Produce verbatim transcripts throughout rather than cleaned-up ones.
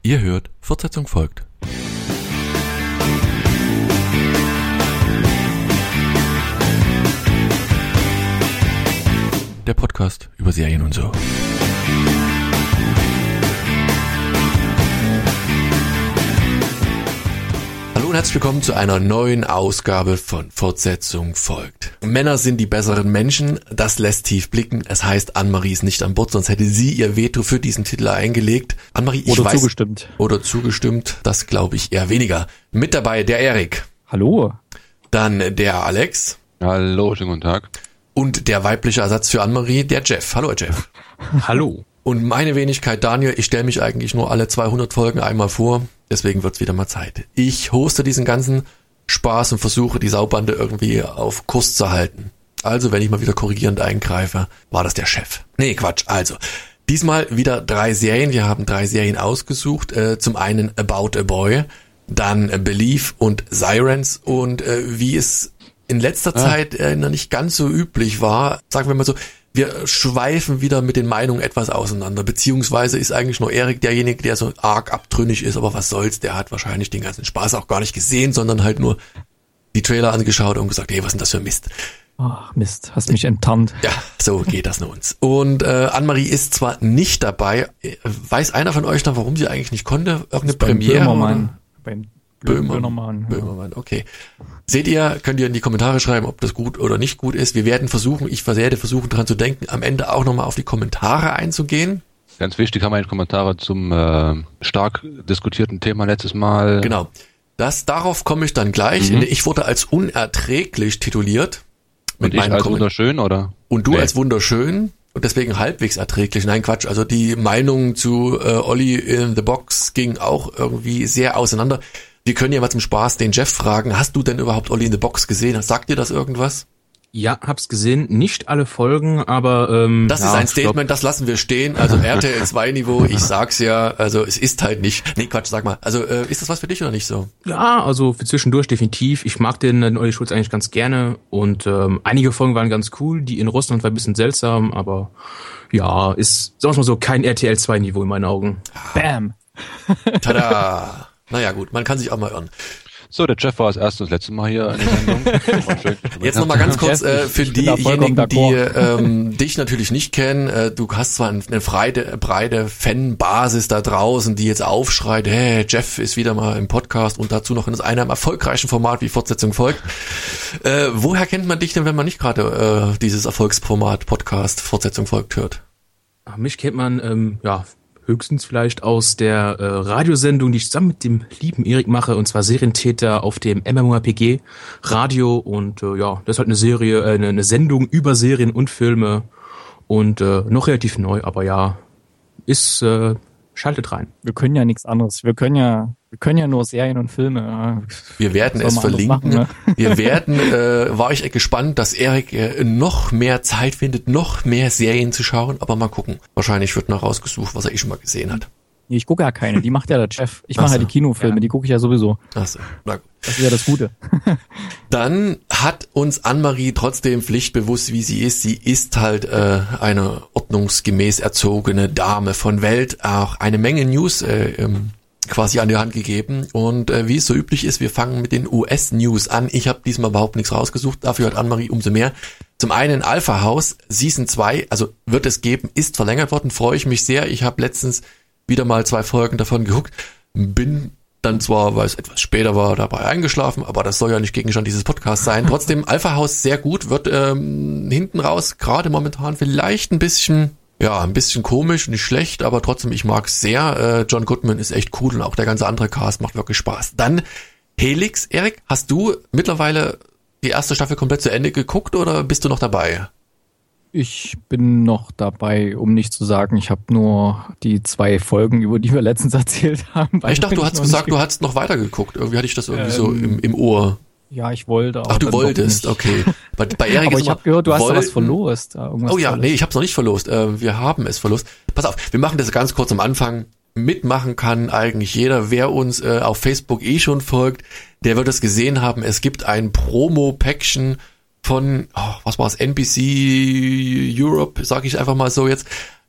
Ihr hört, Fortsetzung folgt. Der Podcast über Serien und so. Hallo und herzlich willkommen zu einer neuen Ausgabe von Fortsetzung folgt. Männer sind die besseren Menschen, das lässt tief blicken. Es heißt, Annemarie ist nicht an Bord, sonst hätte sie ihr Veto für diesen Titel eingelegt. Annemarie, ich Oder weiß, zugestimmt. Oder zugestimmt, das glaube ich eher weniger. Mit dabei der Erik. Hallo. Dann der Alex. Hallo, schönen guten Tag. Und der weibliche Ersatz für Annemarie, der Jeff. Hallo, Jeff. Hallo. Und meine Wenigkeit, Daniel, ich stelle mich eigentlich nur alle zweihundert Folgen einmal vor, deswegen wird's wieder mal Zeit. Ich hoste diesen ganzen Spaß und versuche, die Saubande irgendwie auf Kurs zu halten. Also, wenn ich mal wieder korrigierend eingreife, war das der Chef. Nee, Quatsch. Also, diesmal wieder drei Serien. Wir haben drei Serien ausgesucht. Äh, zum einen About a Boy, dann äh, Believe und Sirens. Und äh, wie es in letzter ah. Zeit äh, noch nicht ganz so üblich war, sagen wir mal so, wir schweifen wieder mit den Meinungen etwas auseinander, beziehungsweise ist eigentlich nur Erik derjenige, der so arg abtrünnig ist, aber was soll's, der hat wahrscheinlich den ganzen Spaß auch gar nicht gesehen, sondern halt nur die Trailer angeschaut und gesagt, hey, was ist denn das für Mist? Ach Mist, hast mich enttarnt. Ja, so geht das nur uns. Und äh, Annemarie ist zwar nicht dabei, weiß einer von euch noch, warum sie eigentlich nicht konnte? Irgendeine Premiere? Böhmermann. Beim Böhmermann. Böhmermann, ja. Böhmermann, okay. Seht ihr, könnt ihr in die Kommentare schreiben, ob das gut oder nicht gut ist. Wir werden versuchen, ich werde versuchen dran zu denken, am Ende auch nochmal auf die Kommentare einzugehen. Ganz wichtig, haben wir Kommentare zum äh, stark diskutierten Thema letztes Mal. Genau. Das, darauf komme ich dann gleich. Mhm. Ich wurde als unerträglich tituliert. Mit Und ich als wunderschön, oder? Und du nee. als wunderschön. Und deswegen halbwegs erträglich. Nein, Quatsch. Also die Meinung zu äh, Olli in the Box ging auch irgendwie sehr auseinander. Wir können ja mal zum Spaß den Jeff fragen. Hast du denn überhaupt Olli in the Box gesehen? Sagt dir das irgendwas? Ja, hab's gesehen. Nicht alle Folgen, aber ähm, das ja, ist ein Statement, das lassen wir stehen. Also R T L zwei Niveau, ich sag's ja. Also es ist halt nicht. Nee, Quatsch, sag mal. Also äh, ist das was für dich oder nicht so? Ja, also für zwischendurch definitiv. Ich mag den, den Olli Schulz eigentlich ganz gerne. Und ähm, einige Folgen waren ganz cool. Die in Russland war ein bisschen seltsam, aber ja, ist, sagen wir mal so, kein R T L zwei Niveau in meinen Augen. Bam. Tada. Naja gut, man kann sich auch mal irren. So, der Jeff war das erste und das letzte Mal hier in der Sendung. Jetzt nochmal ganz kurz äh, für diejenigen, die ähm, dich natürlich nicht kennen. Äh, du hast zwar eine breite, breite Fanbasis da draußen, die jetzt aufschreit, hey, Jeff ist wieder mal im Podcast und dazu noch in einem erfolgreichen Format wie Fortsetzung folgt. Äh, woher kennt man dich denn, wenn man nicht gerade äh, dieses Erfolgsformat Podcast Fortsetzung folgt hört? Ach, mich kennt man, ähm, ja... höchstens vielleicht aus der äh, Radiosendung, die ich zusammen mit dem lieben Erik mache, und zwar Serientäter auf dem MMORPG Radio. Und äh, ja, das ist halt eine Serie, äh, eine, eine Sendung über Serien und Filme und äh, noch relativ neu, aber ja, ist äh, schaltet rein. Wir können ja nichts anderes. Wir können ja, wir können ja nur Serien und Filme. Wir werden es verlinken. Machen, ne? Wir werden, äh, war ich gespannt, dass Erik äh, noch mehr Zeit findet, noch mehr Serien zu schauen, aber mal gucken. Wahrscheinlich wird noch rausgesucht, was er eh schon mal gesehen hat. Nee, ich gucke ja keine, die macht ja der Chef. Ich mache so. ja die Kinofilme, ja. Die gucke ich ja sowieso. Ach so, na gut. Das ist ja das Gute. Dann hat uns Annemarie trotzdem pflichtbewusst, wie sie ist. Sie ist halt äh, eine ordnungsgemäß erzogene Dame von Welt. Auch eine Menge News äh, ähm, quasi an die Hand gegeben. Und äh, wie es so üblich ist, wir fangen mit den U S-News an. Ich habe diesmal überhaupt nichts rausgesucht. Dafür hat Annemarie umso mehr. Zum einen Alpha House, Season zwei, also wird es geben, ist verlängert worden. Freue ich mich sehr. Ich habe letztens wieder mal zwei Folgen davon geguckt. Bin dann zwar, weil es etwas später war, dabei eingeschlafen, aber das soll ja nicht Gegenstand dieses Podcasts sein. Trotzdem, Alpha House sehr gut, wird ähm, hinten raus gerade momentan vielleicht ein bisschen, ja, ein bisschen komisch, nicht schlecht, aber trotzdem, ich mag es sehr. Äh, John Goodman ist echt cool und auch der ganze andere Cast macht wirklich Spaß. Dann Helix, Erik, hast du mittlerweile die erste Staffel komplett zu Ende geguckt oder bist du noch dabei? Ich bin noch dabei, um nicht zu sagen, ich habe nur die zwei Folgen, über die wir letztens erzählt haben. Ich dachte, du hast gesagt, du hast noch weiter geguckt. Irgendwie hatte ich das irgendwie ähm, so im, im Ohr. Ja, ich wollte. Ach, du wolltest, okay. Bei, bei Erik aber ist ich habe gehört, du hast da was verlost. Oh ja, nee, ich habe es noch nicht verlost. Wir haben es verlost. Pass auf, wir machen das ganz kurz am Anfang. Mitmachen kann eigentlich jeder. Wer uns äh, auf Facebook eh schon folgt, der wird es gesehen haben. Es gibt ein Promo-Päckchen von, oh, was war es, N B C Europe, sage ich einfach mal so jetzt.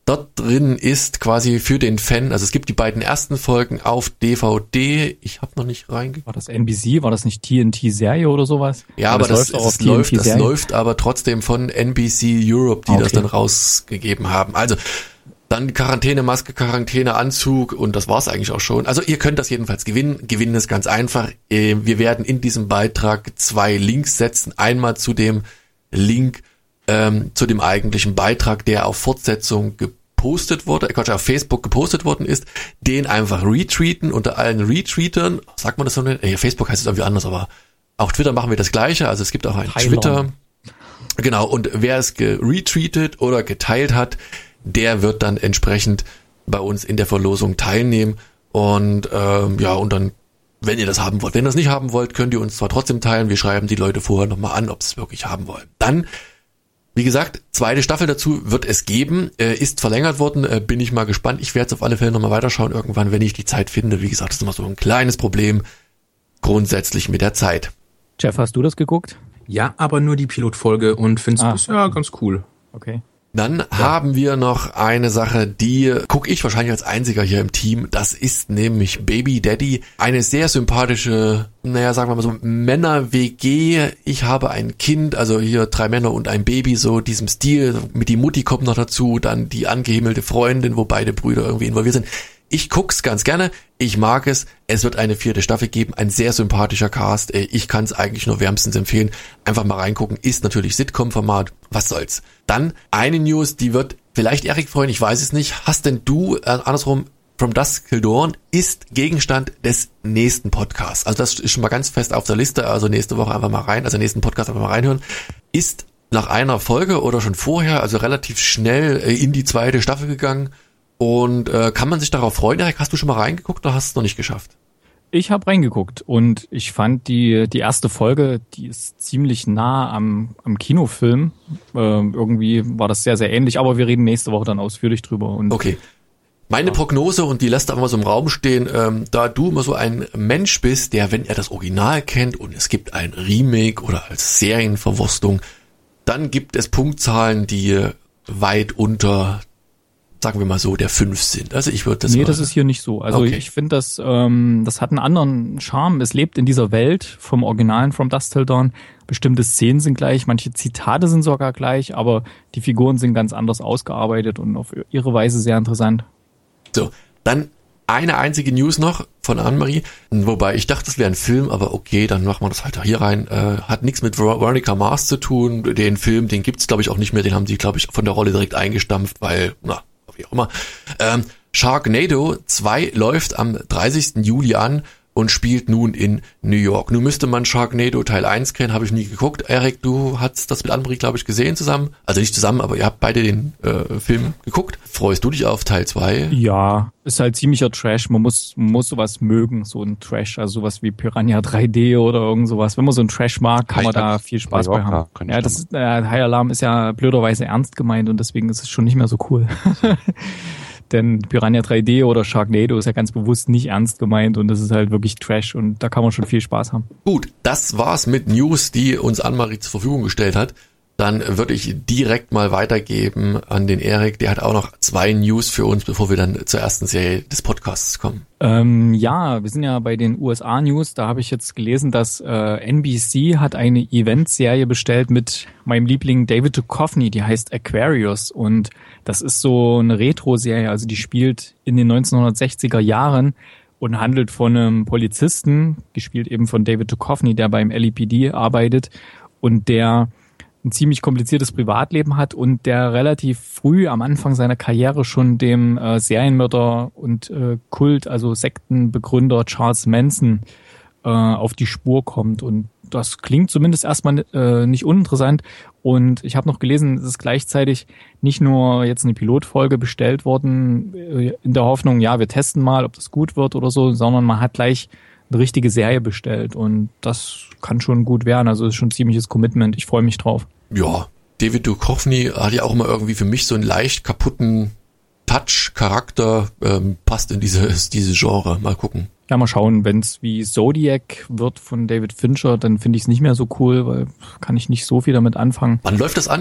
Dort drin ist quasi für den Fan, also es gibt die beiden ersten Folgen auf D V D. Ich habe noch nicht reingeguckt. War das N B C? War das nicht T N T-Serie oder sowas? Ja, aber das, das, läuft, das, läuft, das läuft aber trotzdem von N B C Europe, die okay. das dann rausgegeben haben. Also dann Quarantänemaske, Quarantäneanzug und das war's eigentlich auch schon. Also ihr könnt das jedenfalls gewinnen. Gewinnen ist ganz einfach. Wir werden in diesem Beitrag zwei Links setzen. Einmal zu dem Link ähm, zu dem eigentlichen Beitrag, der auf Fortsetzung gepostet wurde, Quatsch, auf Facebook gepostet worden ist, den einfach retweeten unter allen Retweetern. Sagt man das so? Ja, Facebook heißt es irgendwie anders, aber auf Twitter machen wir das Gleiche. Also es gibt auch einen Teilern. Twitter. Genau, und wer es geretweetet oder geteilt hat, der wird dann entsprechend bei uns in der Verlosung teilnehmen. Und ähm, ja, und dann, wenn ihr das haben wollt. Wenn ihr das nicht haben wollt, könnt ihr uns zwar trotzdem teilen. Wir schreiben die Leute vorher nochmal an, ob sie es wirklich haben wollen. Dann, wie gesagt, zweite Staffel dazu wird es geben. Äh, ist verlängert worden. Äh, bin ich mal gespannt. Ich werde es auf alle Fälle nochmal weiterschauen irgendwann, wenn ich die Zeit finde. Wie gesagt, das ist immer so ein kleines Problem grundsätzlich mit der Zeit. Jeff, hast du das geguckt? Ja, aber nur die Pilotfolge und finde es ah. ja ganz cool. Okay. Dann ja. haben wir noch eine Sache, die gucke ich wahrscheinlich als einziger hier im Team. Das ist nämlich Baby Daddy. Eine sehr sympathische, naja, sagen wir mal so, Männer-W G. Ich habe ein Kind, also hier drei Männer und ein Baby, so diesem Stil. Mit die Mutti kommt noch dazu, dann die angehimmelte Freundin, wo beide Brüder irgendwie involviert sind. Ich guck's ganz gerne, ich mag es, es wird eine vierte Staffel geben, ein sehr sympathischer Cast, ich kann es eigentlich nur wärmstens empfehlen, einfach mal reingucken, ist natürlich Sitcom-Format, was soll's. Dann eine News, die wird vielleicht Erik freuen, ich weiß es nicht, hast denn du, äh, andersrum, From Dusk Till Dawn ist Gegenstand des nächsten Podcasts, also das ist schon mal ganz fest auf der Liste, also nächste Woche einfach mal rein, also nächsten Podcast einfach mal reinhören, ist nach einer Folge oder schon vorher, also relativ schnell äh, in die zweite Staffel gegangen. Und äh, kann man sich darauf freuen? Erik, hast du schon mal reingeguckt oder hast du es noch nicht geschafft? Ich habe reingeguckt und ich fand die die erste Folge, die ist ziemlich nah am am Kinofilm. Äh, irgendwie war das sehr, sehr ähnlich, aber wir reden nächste Woche dann ausführlich drüber. Und okay. Meine ja. Prognose, und die lässt einfach mal so im Raum stehen, ähm, da du immer so ein Mensch bist, der, wenn er das Original kennt und es gibt ein Remake oder als Serienverwurstung, dann gibt es Punktzahlen, die weit unter, sagen wir mal so, der fünf sind. Also ich würde das Nee, mal, das ist hier nicht so. Also okay. ich finde, das ähm, das hat einen anderen Charme. Es lebt in dieser Welt vom Originalen From Dusk Till Dawn. Bestimmte Szenen sind gleich, manche Zitate sind sogar gleich, aber die Figuren sind ganz anders ausgearbeitet und auf ihre Weise sehr interessant. So, dann eine einzige News noch von Annemarie, wobei ich dachte, das wäre ein Film, aber okay, dann machen wir das halt hier rein. Äh, hat nichts mit Veronica Mars zu tun. Den Film, den gibt's glaube ich auch nicht mehr, den haben sie glaube ich von der Rolle direkt eingestampft, weil, na, wie auch immer. Ähm, Sharknado zwei läuft am dreißigsten Juli an und spielt nun in New York. Nun müsste man Sharknado Teil eins kennen, habe ich nie geguckt. Erik, du hast das mit Annemarie, glaube ich, gesehen zusammen. Also nicht zusammen, aber ihr habt beide den äh, Film geguckt. Freust du dich auf Teil zwei? Ja, ist halt ziemlicher Trash. Man muss, man muss sowas mögen, so ein Trash, also sowas wie Piranha drei D oder irgend sowas. Wenn man so einen Trash mag, kann man da viel Spaß bei haben. Ja, das ist, äh, High Alarm ist ja blöderweise ernst gemeint und deswegen ist es schon nicht mehr so cool. Denn Piranha drei D oder Sharknado ist ja ganz bewusst nicht ernst gemeint und das ist halt wirklich Trash und da kann man schon viel Spaß haben. Gut, das war's mit News, die uns Annemarie zur Verfügung gestellt hat. Dann würde ich direkt mal weitergeben an den Erik. Der hat auch noch zwei News für uns, bevor wir dann zur ersten Serie des Podcasts kommen. Ähm, ja, wir sind ja bei den U S A-News. Da habe ich jetzt gelesen, dass äh, N B C hat eine Eventserie bestellt mit meinem Liebling David Duchovny. Die heißt Aquarius und das ist so eine Retro-Serie. Also die spielt in den neunzehnhundertsechziger Jahren und handelt von einem Polizisten, gespielt eben von David Duchovny, der beim L A P D arbeitet und der ein ziemlich kompliziertes Privatleben hat und der relativ früh am Anfang seiner Karriere schon dem äh, Serienmörder und äh, Kult, also Sektenbegründer Charles Manson äh, auf die Spur kommt. Und das klingt zumindest erstmal äh, nicht uninteressant. Und ich habe noch gelesen, es ist gleichzeitig nicht nur jetzt eine Pilotfolge bestellt worden, äh, in der Hoffnung, ja, wir testen mal, ob das gut wird oder so, sondern man hat gleich eine richtige Serie bestellt und das kann schon gut werden. Also ist schon ein ziemliches Commitment. Ich freue mich drauf. Ja, David Duchovny hat ja auch immer irgendwie für mich so einen leicht kaputten Touch-Charakter, ähm, passt in dieses, dieses Genre. Mal gucken. Ja, mal schauen. Wenn es wie Zodiac wird von David Fincher, dann finde ich es nicht mehr so cool, weil kann ich nicht so viel damit anfangen. Wann läuft das an?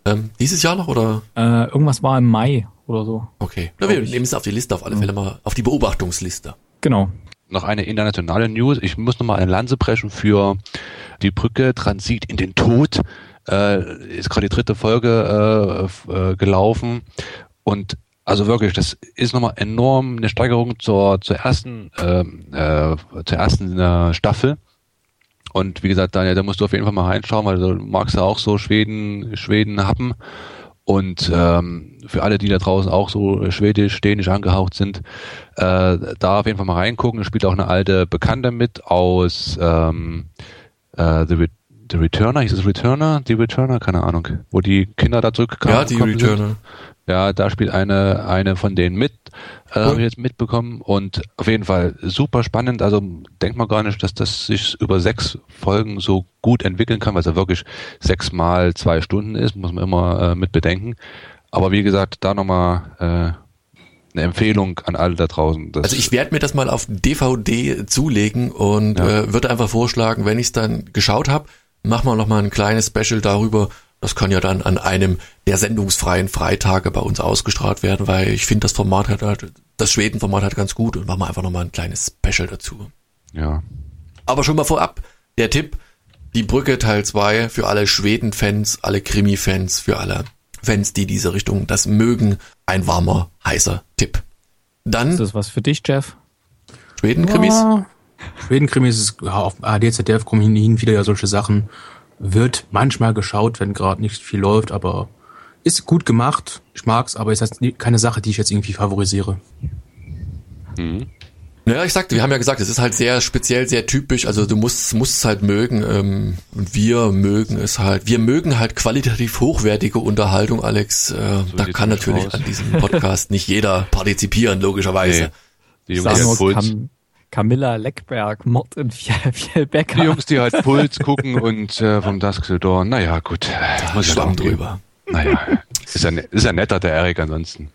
Ähm, dieses Jahr noch oder? Äh, irgendwas war im Mai oder so. Okay. Na, wir nehmen es auf die Liste auf alle Fälle mal, auf die Beobachtungsliste. Genau. Noch eine internationale News. Ich muss nochmal eine Lanze brechen für die Brücke Transit in den Tod. Äh, ist gerade die dritte Folge äh, äh, gelaufen. Und also wirklich, das ist nochmal enorm eine Steigerung zur, zur ersten, äh, äh, zur ersten äh, Staffel. Und wie gesagt, Daniel, da musst du auf jeden Fall mal reinschauen, weil du magst ja auch so Schweden, Schweden happen. Und ähm, für alle, die da draußen auch so schwedisch, dänisch angehaucht sind, äh, da auf jeden Fall mal reingucken. Es spielt auch eine alte Bekannte mit aus ähm, äh, The, Re- The Returner, hieß es Returner? Die Returner? Keine Ahnung. Wo die Kinder da zurückkamen. Ja, die Returner. Sind. Ja, da spielt eine eine von denen mit, äh, habe ich jetzt mitbekommen. Und auf jeden Fall super spannend. Also denkt man gar nicht, dass das sich über sechs Folgen so gut entwickeln kann, weil es ja wirklich sechs mal zwei Stunden ist, muss man immer äh, mit bedenken. Aber wie gesagt, da nochmal äh, eine Empfehlung an alle da draußen. Also ich werde mir das mal auf D V D zulegen und ja. äh, würde einfach vorschlagen, wenn ich es dann geschaut habe, machen wir nochmal ein kleines Special darüber. Das kann ja dann an einem der sendungsfreien Freitage bei uns ausgestrahlt werden, weil ich finde, das Format hat halt, das Schweden-Format hat ganz gut und machen wir einfach nochmal ein kleines Special dazu. Ja. Aber schon mal vorab, der Tipp, die Brücke Teil zwei für alle Schweden-Fans, alle Krimi-Fans, für alle Fans, die diese Richtung das mögen, ein warmer, heißer Tipp. Dann. Ist das was für dich, Jeff? Schweden-Krimis? Ja. Schweden-Krimis ist, ja, auf A D Z D F kommen hin wieder ja solche Sachen. Wird manchmal geschaut, wenn gerade nicht viel läuft, aber ist gut gemacht. Ich mag's, aber ist das keine Sache, die ich jetzt irgendwie favorisiere. Mhm. Naja, ich sagte, wir haben ja gesagt, es ist halt sehr speziell, sehr typisch, also du musst, musst es halt mögen, ähm, und wir mögen es halt, wir mögen halt qualitativ hochwertige Unterhaltung, Alex, äh, so da kann natürlich aus. An diesem Podcast nicht jeder partizipieren, logischerweise. Nee. Die Jungs, die Cam- Camilla Leckberg, Mord in Fjellbecker. Die Jungs, die halt Puls gucken und äh, vom Dusk Till Dawn, naja, gut. Da muss ich auch drüber. Naja, ist ja, ist ja netter, der Erik ansonsten.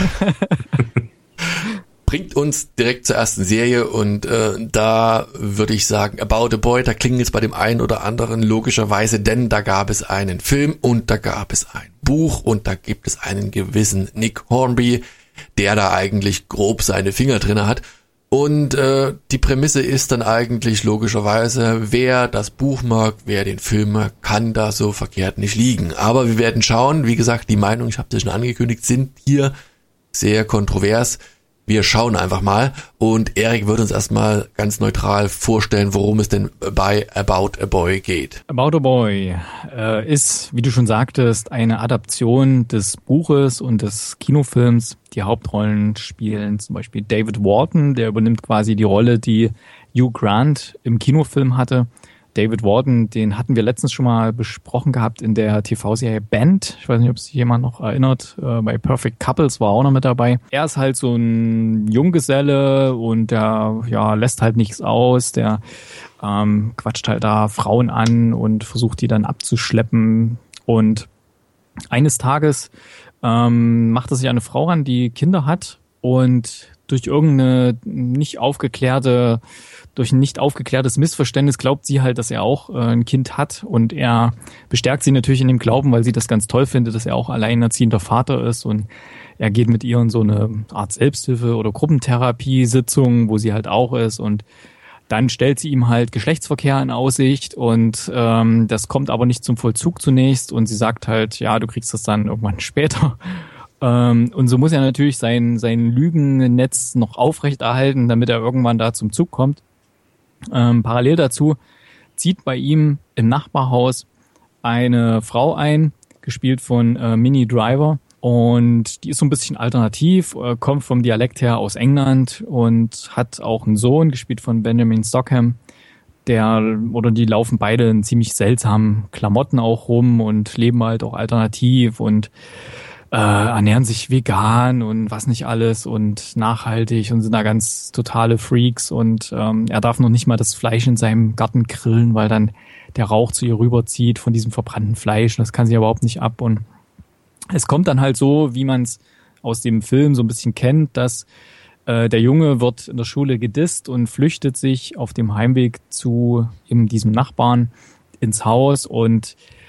Bringt uns direkt zur ersten Serie und äh, da würde ich sagen, About a Boy, da klingen jetzt bei dem einen oder anderen logischerweise, denn da gab es einen Film und da gab es ein Buch und da gibt es einen gewissen Nick Hornby, der da eigentlich grob seine Finger drinne hat. Und äh, die Prämisse ist dann eigentlich logischerweise, wer das Buch mag, wer den Film mag, kann da so verkehrt nicht liegen. Aber wir werden schauen, wie gesagt, die Meinungen, ich habe das schon angekündigt, sind hier sehr kontrovers. Wir schauen einfach mal und Erik wird uns erstmal ganz neutral vorstellen, worum es denn bei About a Boy geht. About a Boy äh, ist, wie du schon sagtest, eine Adaption des Buches und des Kinofilms. Die Hauptrollen spielen zum Beispiel David Warden, der übernimmt quasi die Rolle, die Hugh Grant im Kinofilm hatte. David Warden, den hatten wir letztens schon mal besprochen gehabt in der T V-Serie Band. Ich weiß nicht, ob sich jemand noch erinnert. Äh, bei Perfect Couples war auch noch mit dabei. Er ist halt so ein Junggeselle und der ja lässt halt nichts aus. Der ähm, quatscht halt da Frauen an und versucht die dann abzuschleppen. Und eines Tages ähm, macht er sich eine Frau ran, die Kinder hat und durch irgendeine nicht aufgeklärte Durch ein nicht aufgeklärtes Missverständnis glaubt sie halt, dass er auch äh, ein Kind hat und er bestärkt sie natürlich in dem Glauben, weil sie das ganz toll findet, dass er auch alleinerziehender Vater ist und er geht mit ihr in so eine Art Selbsthilfe- oder Gruppentherapie-Sitzung, wo sie halt auch ist und dann stellt sie ihm halt Geschlechtsverkehr in Aussicht und ähm, das kommt aber nicht zum Vollzug zunächst und sie sagt halt, ja, du kriegst das dann irgendwann später. Ähm, und so muss er natürlich sein, sein Lügennetz noch aufrechterhalten, damit er irgendwann da zum Zug kommt. Ähm, parallel dazu zieht bei ihm im Nachbarhaus eine Frau ein, gespielt von äh, Minnie Driver. Und die ist so ein bisschen alternativ, äh, kommt vom Dialekt her aus England und hat auch einen Sohn, gespielt von Benjamin Stockham. Der, oder die laufen beide in ziemlich seltsamen Klamotten auch rum und leben halt auch alternativ und äh, ernähren sich vegan und was nicht alles und nachhaltig und sind da ganz totale Freaks und ähm, er darf noch nicht mal das Fleisch in seinem Garten grillen, weil dann der Rauch zu ihr rüberzieht von diesem verbrannten Fleisch und das kann sie überhaupt nicht ab und es kommt dann halt so, wie man es aus dem Film so ein bisschen kennt, dass äh, der Junge wird in der Schule gedisst und flüchtet sich auf dem Heimweg zu eben diesem Nachbarn ins Haus und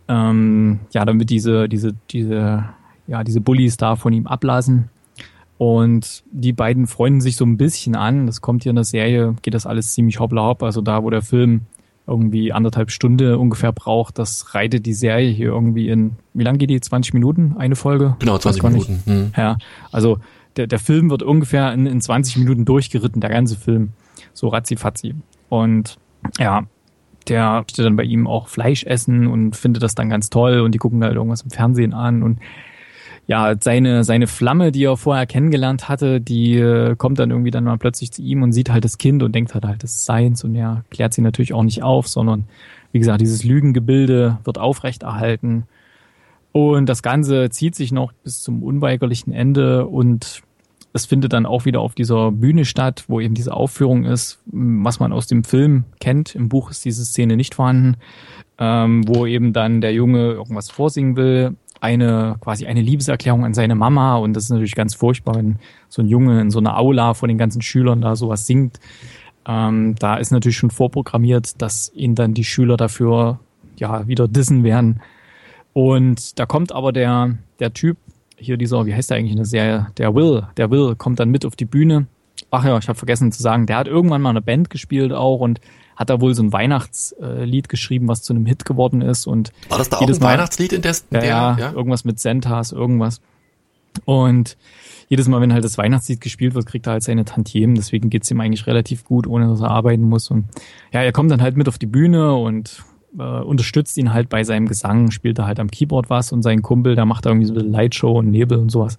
Ähm, ja, damit diese, diese, diese, ja, diese Bullies da von ihm ablassen. Und die beiden freunden sich so ein bisschen an. Das kommt hier in der Serie, geht das alles ziemlich hoppla hopp. Also da, wo der Film irgendwie anderthalb Stunde ungefähr braucht, das reitet die Serie hier irgendwie in, wie lang geht die? zwanzig Minuten? Eine Folge? Genau, zwanzig Minuten. Hm. Ja, also der, der Film wird ungefähr in, in zwanzig Minuten durchgeritten, der ganze Film. So ratzi-fatzi. Und ja, der möchte dann bei ihm auch Fleisch essen und findet das dann ganz toll und die gucken halt irgendwas im Fernsehen an und ja, seine, seine Flamme, die er vorher kennengelernt hatte, die äh, kommt dann irgendwie dann mal plötzlich zu ihm und sieht halt das Kind und denkt halt, halt das ist seins und er klärt sie natürlich auch nicht auf, sondern wie gesagt, dieses Lügengebilde wird aufrechterhalten und das Ganze zieht sich noch bis zum unweigerlichen Ende und es findet dann auch wieder auf dieser Bühne statt, wo eben diese Aufführung ist, was man aus dem Film kennt. Im Buch ist diese Szene nicht vorhanden, ähm, wo eben dann der Junge irgendwas vorsingen will, eine quasi eine Liebeserklärung an seine Mama und das ist natürlich ganz furchtbar, wenn so ein Junge in so einer Aula vor den ganzen Schülern da sowas singt. Ähm, da ist natürlich schon vorprogrammiert, dass ihn dann die Schüler dafür ja wieder dissen werden. Und da kommt aber der der Typ, hier dieser, wie heißt der eigentlich in der Serie, der Will, der Will kommt dann mit auf die Bühne. Ach ja, ich habe vergessen zu sagen, der hat irgendwann mal eine Band gespielt auch und hat da wohl so ein Weihnachtslied geschrieben, was zu einem Hit geworden ist. Und war das da auch ein Mal, Weihnachtslied in der, in ja, der ja, ja, irgendwas mit Santas, irgendwas. Und jedes Mal, wenn halt das Weihnachtslied gespielt wird, kriegt er halt seine Tantiemen. Deswegen geht's ihm eigentlich relativ gut, ohne dass er arbeiten muss. Und ja, er kommt dann halt mit auf die Bühne und äh, unterstützt ihn halt bei seinem Gesang, spielt er halt am Keyboard was und sein Kumpel, der macht da irgendwie so eine Lightshow und Nebel und sowas.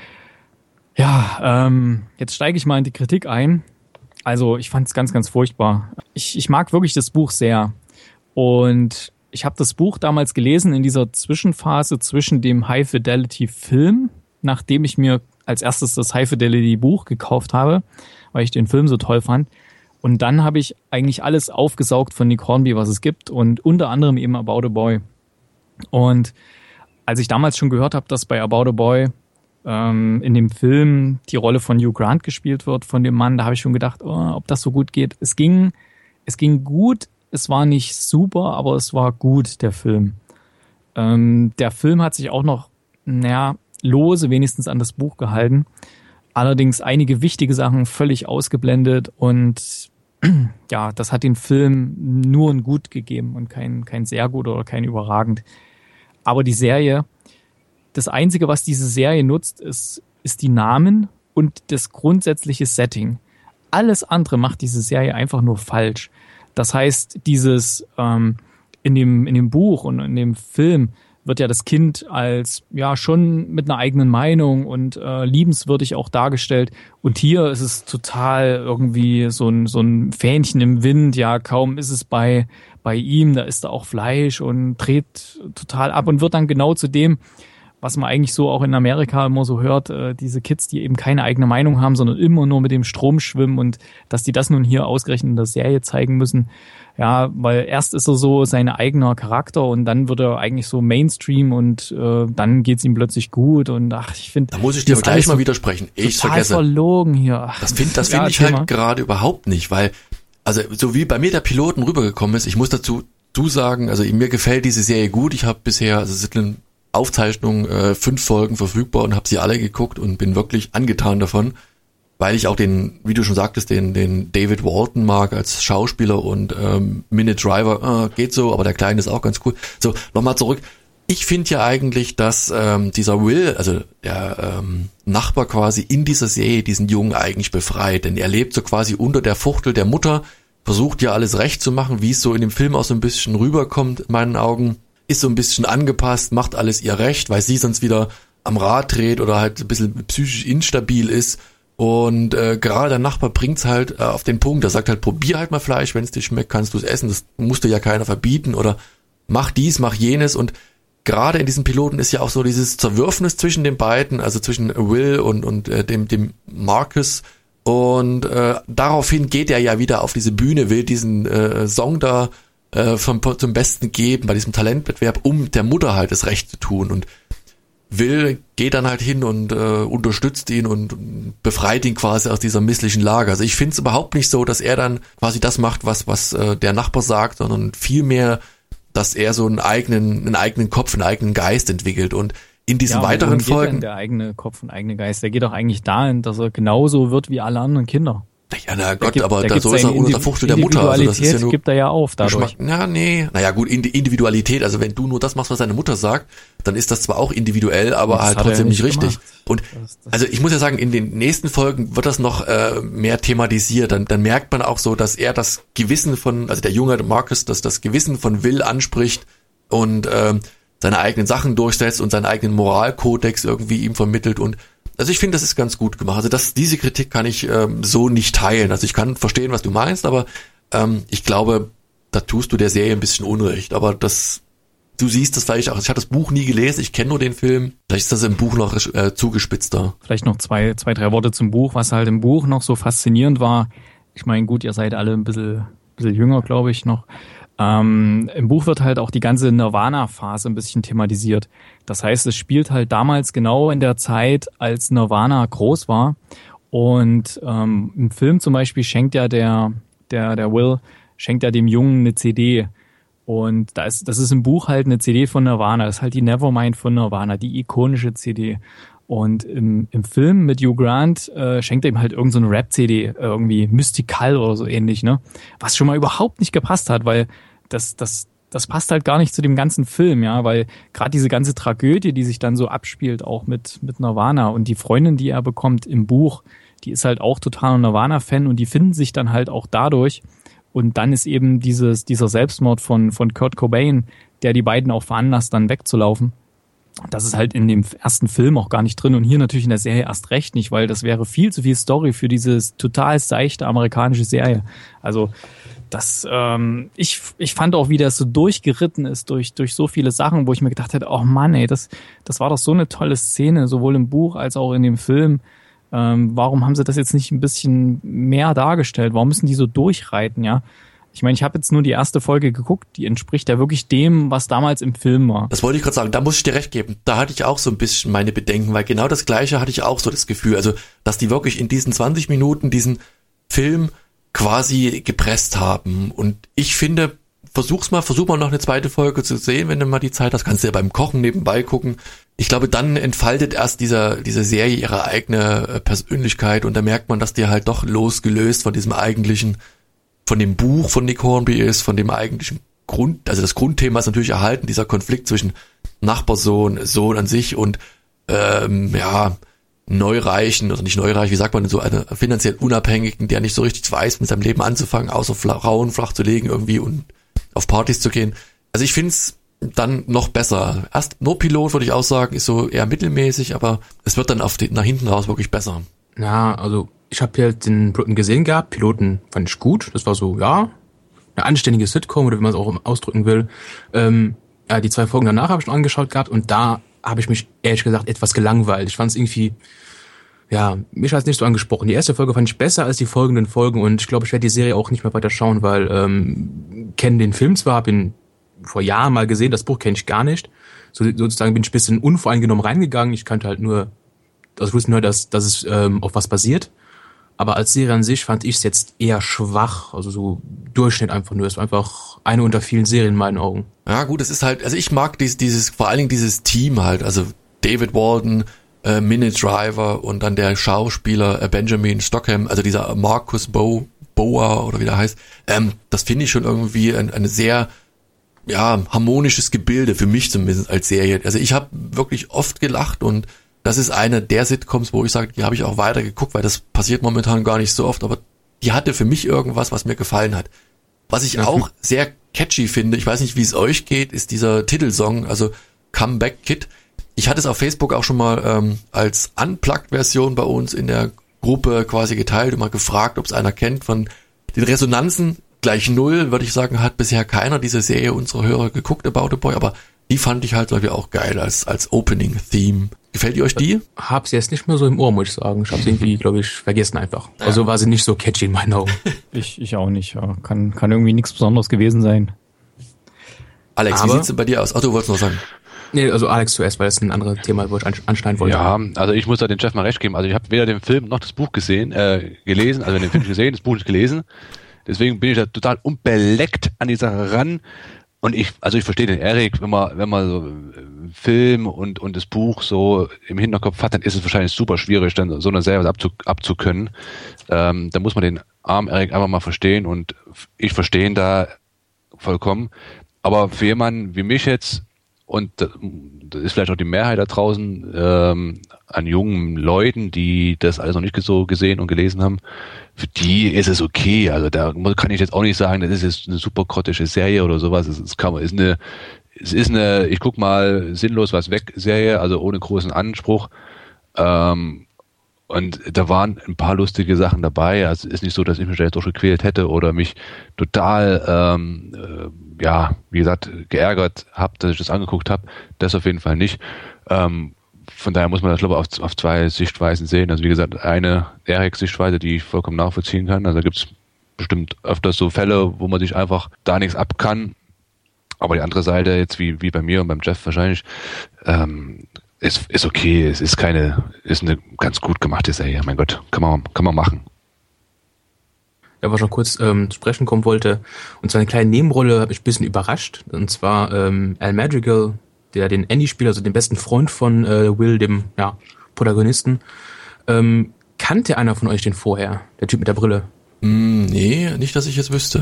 Ja, ähm, jetzt steige ich mal in die Kritik ein. Also ich fand es ganz, ganz furchtbar. Ich, ich mag wirklich das Buch sehr. Und ich habe das Buch damals gelesen in dieser Zwischenphase zwischen dem High-Fidelity-Film, nachdem ich mir als erstes das High-Fidelity-Buch gekauft habe, weil ich den Film so toll fand. Und dann habe ich eigentlich alles aufgesaugt von Nick Hornby, was es gibt. Und unter anderem eben About a Boy. Und als ich damals schon gehört habe, dass bei About a Boy in dem Film die Rolle von Hugh Grant gespielt wird, von dem Mann, da habe ich schon gedacht, oh, ob das so gut geht. Es ging, es ging gut, es war nicht super, aber es war gut, der Film. Ähm, der Film hat sich auch noch, naja, lose wenigstens an das Buch gehalten. Allerdings einige wichtige Sachen völlig ausgeblendet und ja, das hat den Film nur ein Gut gegeben und kein, kein sehr gut oder kein überragend. Aber die Serie, das Einzige, was diese Serie nutzt, ist, ist die Namen und das grundsätzliche Setting. Alles andere macht diese Serie einfach nur falsch. Das heißt, dieses ähm, in dem in dem Buch und in dem Film wird ja das Kind als ja schon mit einer eigenen Meinung und äh, liebenswürdig auch dargestellt. Und hier ist es total irgendwie so ein so ein Fähnchen im Wind. Ja, kaum ist es bei bei ihm, da ist da auch Fleisch und dreht total ab und wird dann genau zu dem, was man eigentlich so auch in Amerika immer so hört, äh, diese Kids, die eben keine eigene Meinung haben, sondern immer nur mit dem Strom schwimmen und dass die das nun hier ausgerechnet in der Serie zeigen müssen. Ja, weil erst ist er so sein eigener Charakter und dann wird er eigentlich so Mainstream und äh, dann geht's ihm plötzlich gut und ach, ich finde... Da muss ich dir gleich mal widersprechen. Ich total vergesse. verlogen hier. Ach, das finde das ja, find ich halt gerade überhaupt nicht, weil, also so wie bei mir der Piloten rübergekommen ist, ich muss dazu du sagen, also mir gefällt diese Serie gut. Ich habe bisher, also es sind Aufzeichnungen, äh, fünf Folgen verfügbar und habe sie alle geguckt und bin wirklich angetan davon, weil ich auch den, wie du schon sagtest, den den David Walton mag als Schauspieler und ähm, Minute Driver, äh, geht so, aber der Kleine ist auch ganz cool. So, nochmal zurück. Ich finde ja eigentlich, dass ähm, dieser Will, also der ähm, Nachbar quasi in dieser Serie diesen Jungen eigentlich befreit, denn er lebt so quasi unter der Fuchtel der Mutter, versucht ja alles recht zu machen, wie es so in dem Film auch so ein bisschen rüberkommt, in meinen Augen, ist so ein bisschen angepasst, macht alles ihr recht, weil sie sonst wieder am Rad dreht oder halt ein bisschen psychisch instabil ist. Und äh, gerade der Nachbar bringt's halt äh, auf den Punkt, der sagt halt, probier halt mal Fleisch, wenn es dir schmeckt, kannst du es essen, das musst du ja keiner verbieten oder mach dies, mach jenes. Und gerade in diesem Piloten ist ja auch so dieses Zerwürfnis zwischen den beiden, also zwischen Will und und äh, dem dem Marcus. Und äh, daraufhin geht er ja wieder auf diese Bühne, will diesen äh, Song da äh, vom, zum Besten geben bei diesem Talentwettbewerb, um der Mutter halt das Recht zu tun. Und Will geht dann halt hin und äh, unterstützt ihn und befreit ihn quasi aus dieser misslichen Lage. Also ich finde es überhaupt nicht so, dass er dann quasi das macht, was was äh, der Nachbar sagt, sondern vielmehr, dass er so einen eigenen, einen eigenen Kopf, einen eigenen Geist entwickelt und in diesen ja, weiteren geht Folgen. denn der eigene Kopf und eigene Geist, der geht doch eigentlich dahin, dass er genauso wird wie alle anderen Kinder. Ja, na Gott, gibt, aber da da so ist er unter der Fuchtel der Mutter. Also das ist ja nur gibt er ja auf dadurch. Geschmack. Ja, nee. Naja, gut, Individualität. Also wenn du nur das machst, was deine Mutter sagt, dann ist das zwar auch individuell, aber das halt trotzdem nicht richtig. Gemacht. Und das, das also ich muss ja sagen, in den nächsten Folgen wird das noch äh, mehr thematisiert. Dann, dann merkt man auch so, dass er das Gewissen von, also der junge Marcus, dass das Gewissen von Will anspricht und äh, seine eigenen Sachen durchsetzt und seinen eigenen Moralkodex irgendwie ihm vermittelt und also ich finde, das ist ganz gut gemacht. Also das, diese Kritik kann ich ähm, so nicht teilen. Also ich kann verstehen, was du meinst, aber ähm, ich glaube, da tust du der Serie ein bisschen Unrecht. Aber das, du siehst das vielleicht auch. Ich habe das Buch nie gelesen, ich kenne nur den Film. Vielleicht ist das im Buch noch äh, zugespitzter. Vielleicht noch zwei, zwei, drei Worte zum Buch. Was halt im Buch noch so faszinierend war, ich meine, gut, ihr seid alle ein bisschen, bisschen jünger, glaube ich, noch. Ähm, im Buch wird halt auch die ganze Nirvana-Phase ein bisschen thematisiert. Das heißt, es spielt halt damals genau in der Zeit, als Nirvana groß war. Und ähm, im Film zum Beispiel schenkt ja der, der, der Will, schenkt ja dem Jungen eine C D. Und da ist, das ist im Buch halt eine C D von Nirvana. Das ist halt die Nevermind von Nirvana, die ikonische C D. Und im, im Film mit Hugh Grant äh, schenkt er ihm halt irgend so eine Rap-C D, irgendwie Mystical oder so ähnlich, ne? Was schon mal überhaupt nicht gepasst hat, weil das, das, das passt halt gar nicht zu dem ganzen Film, ja, weil gerade diese ganze Tragödie, die sich dann so abspielt, auch mit, mit Nirvana und die Freundin, die er bekommt im Buch, die ist halt auch total ein Nirvana-Fan und die finden sich dann halt auch dadurch. Und dann ist eben dieses, dieser Selbstmord von, von Kurt Cobain, der die beiden auch veranlasst, dann wegzulaufen. Das ist halt in dem ersten Film auch gar nicht drin und hier natürlich in der Serie erst recht nicht, weil das wäre viel zu viel Story für dieses total seichte amerikanische Serie. Also das, ähm, ich ich fand auch, wie das so durchgeritten ist durch durch so viele Sachen, wo ich mir gedacht hätte, oh Mann, ey, das das war doch so eine tolle Szene, sowohl im Buch als auch in dem Film. Ähm, warum haben sie das jetzt nicht ein bisschen mehr dargestellt? Warum müssen die so durchreiten, ja? Ich meine, ich habe jetzt nur die erste Folge geguckt, die entspricht ja wirklich dem, was damals im Film war. Das wollte ich gerade sagen, da muss ich dir recht geben. Da hatte ich auch so ein bisschen meine Bedenken, weil genau das Gleiche hatte ich auch so das Gefühl. Also, dass die wirklich in diesen zwanzig Minuten diesen Film quasi gepresst haben. Und ich finde, versuch's mal, versuch mal noch eine zweite Folge zu sehen, wenn du mal die Zeit hast. Kannst du ja beim Kochen nebenbei gucken. Ich glaube, dann entfaltet erst dieser, diese Serie ihre eigene Persönlichkeit und da merkt man, dass die halt doch losgelöst von diesem eigentlichen, von dem Buch von Nick Hornby ist, von dem eigentlichen Grund, also das Grundthema ist natürlich erhalten, dieser Konflikt zwischen Nachbarsohn, Sohn an sich und ähm, ja, Neureichen, oder nicht Neureich, wie sagt man denn so, eine finanziell Unabhängigen, der nicht so richtig weiß, mit seinem Leben anzufangen, außer Frauen flach zu legen irgendwie und auf Partys zu gehen. Also ich finde es dann noch besser. Erst nur Pilot, würde ich auch sagen, ist so eher mittelmäßig, aber es wird dann auf die, nach hinten raus wirklich besser. Na, also ich habe ja den Piloten gesehen gehabt. Piloten fand ich gut. Das war so, ja, eine anständige Sitcom oder wie man es auch ausdrücken will. Ähm, ja, die zwei Folgen danach habe ich noch angeschaut gehabt und da habe ich mich ehrlich gesagt etwas gelangweilt. Ich fand es irgendwie, ja, mich hat es nicht so angesprochen. Die erste Folge fand ich besser als die folgenden Folgen und ich glaube, ich werde die Serie auch nicht mehr weiter schauen, weil ähm, kenne den Film zwar, habe ihn vor Jahren mal gesehen, das Buch kenne ich gar nicht. So, sozusagen bin ich ein bisschen unvoreingenommen reingegangen. Ich kannte halt nur, also ich wusste nur, dass, dass es ähm, auf was basiert. Aber als Serie an sich fand ich es jetzt eher schwach, also so Durchschnitt einfach nur. Es war einfach eine unter vielen Serien in meinen Augen. Ja gut, es ist halt, also ich mag dieses, dieses vor allen Dingen dieses Team halt, also David Walden, äh, Minute Driver und dann der Schauspieler äh, Benjamin Stockham, also dieser Marcus Bo, Boa oder wie der heißt. Ähm, das finde ich schon irgendwie ein, eine sehr ja harmonisches Gebilde für mich zumindest als Serie. Also ich habe wirklich oft gelacht und das ist eine der Sitcoms, wo ich sage, die habe ich auch weiter geguckt, weil das passiert momentan gar nicht so oft, aber die hatte für mich irgendwas, was mir gefallen hat. Was ich auch sehr catchy finde, ich weiß nicht, wie es euch geht, ist dieser Titelsong, also Come Back Kid. Ich hatte es auf Facebook auch schon mal ähm, als Unplugged-Version bei uns in der Gruppe quasi geteilt und mal gefragt, ob es einer kennt. Von den Resonanzen gleich null, würde ich sagen, hat bisher keiner diese Serie unserer Hörer geguckt, About a Boy, aber die fand ich halt irgendwie auch geil als als Opening-Theme. Gefällt ihr euch die? Hab's jetzt nicht mehr so im Ohr, muss ich sagen. Ich hab's irgendwie, glaube ich, vergessen einfach. Ja. Also war sie nicht so catchy in meinen Augen. Ich, ich auch nicht. Ja. Kann, kann irgendwie nichts Besonderes gewesen sein. Alex, Aber, wie sieht's denn bei dir aus? Ach, du wolltest noch sagen. Nee, also Alex zuerst, weil das ein anderes Thema, wo ich anschneiden wollte. Ja, also ich muss da den Chef mal recht geben. Also ich habe weder den Film noch das Buch gesehen, äh, gelesen, also den Film nicht gesehen, das Buch nicht gelesen. Deswegen bin ich da total unbeleckt an die Sache ran. Und ich, also ich verstehe den Erik, wenn man, wenn man so Film und, und das Buch so im Hinterkopf hat, dann ist es wahrscheinlich super schwierig, dann so eine Serie abzu, abzukönnen. Ähm, da muss man den armen Erik einfach mal verstehen und ich verstehe ihn da vollkommen. Aber für jemanden wie mich jetzt, und das ist vielleicht auch die Mehrheit da draußen, ähm, an jungen Leuten, die das alles noch nicht so gesehen und gelesen haben, für die ist es okay. Also da kann ich jetzt auch nicht sagen, das ist jetzt eine super grottische Serie oder sowas. Es ist, kann man, ist eine, es ist eine, ich guck mal, sinnlos was weg Serie, also ohne großen Anspruch. Ähm, und da waren ein paar lustige Sachen dabei. Also es ist nicht so, dass ich mich da jetzt durchgequält hätte oder mich total, ähm, äh, ja, wie gesagt, geärgert habe, dass ich das angeguckt habe. Das auf jeden Fall nicht. Ähm, Von daher muss man das, glaube ich, auf, auf zwei Sichtweisen sehen. Also wie gesagt, eine Erik-Sichtweise, die ich vollkommen nachvollziehen kann. Also da gibt es bestimmt öfters so Fälle, wo man sich einfach da nichts ab kann. Aber die andere Seite, jetzt wie, wie bei mir und beim Jeff wahrscheinlich, ähm, ist, ist okay. Es ist keine, ist eine ganz gut gemachte Serie. Mein Gott, kann man, kann man machen. Ja, was ich noch kurz ähm, zu sprechen kommen wollte, und zwar eine kleine Nebenrolle hat mich ein bisschen überrascht. Und zwar ähm, Al Madrigal, der den Andy spielt, also den besten Freund von äh, Will, dem ja, Protagonisten. Ähm, kannte einer von euch den vorher? Der Typ mit der Brille? Mm, nee, nicht, dass ich jetzt wüsste.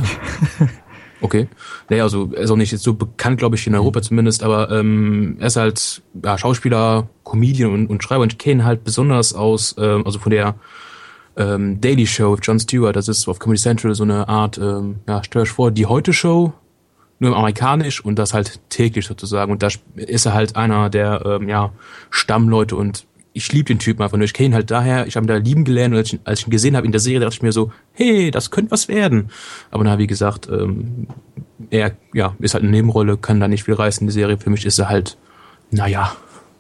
Okay. Naja, also er ist auch nicht jetzt so bekannt, glaube ich, in Europa zumindest, aber ähm, er ist halt ja, Schauspieler, Comedian und, und Schreiber und ich kenne ihn halt besonders aus, ähm, also von der ähm, Daily Show with Jon Stewart, das ist auf Comedy Central so eine Art, ähm, ja, stell euch vor, die Heute-Show, nur im Amerikanisch und das halt täglich sozusagen. Und da ist er halt einer der ähm, ja, Stammleute und ich liebe den Typen einfach nur. Ich kenne ihn halt daher, ich habe ihn da lieben gelernt und als ich, als ich ihn gesehen habe in der Serie, dachte ich mir so, hey, das könnte was werden. Aber na, wie gesagt, ähm, er ja, ist halt eine Nebenrolle, kann da nicht viel reißen in der Serie. Für mich ist er halt, naja.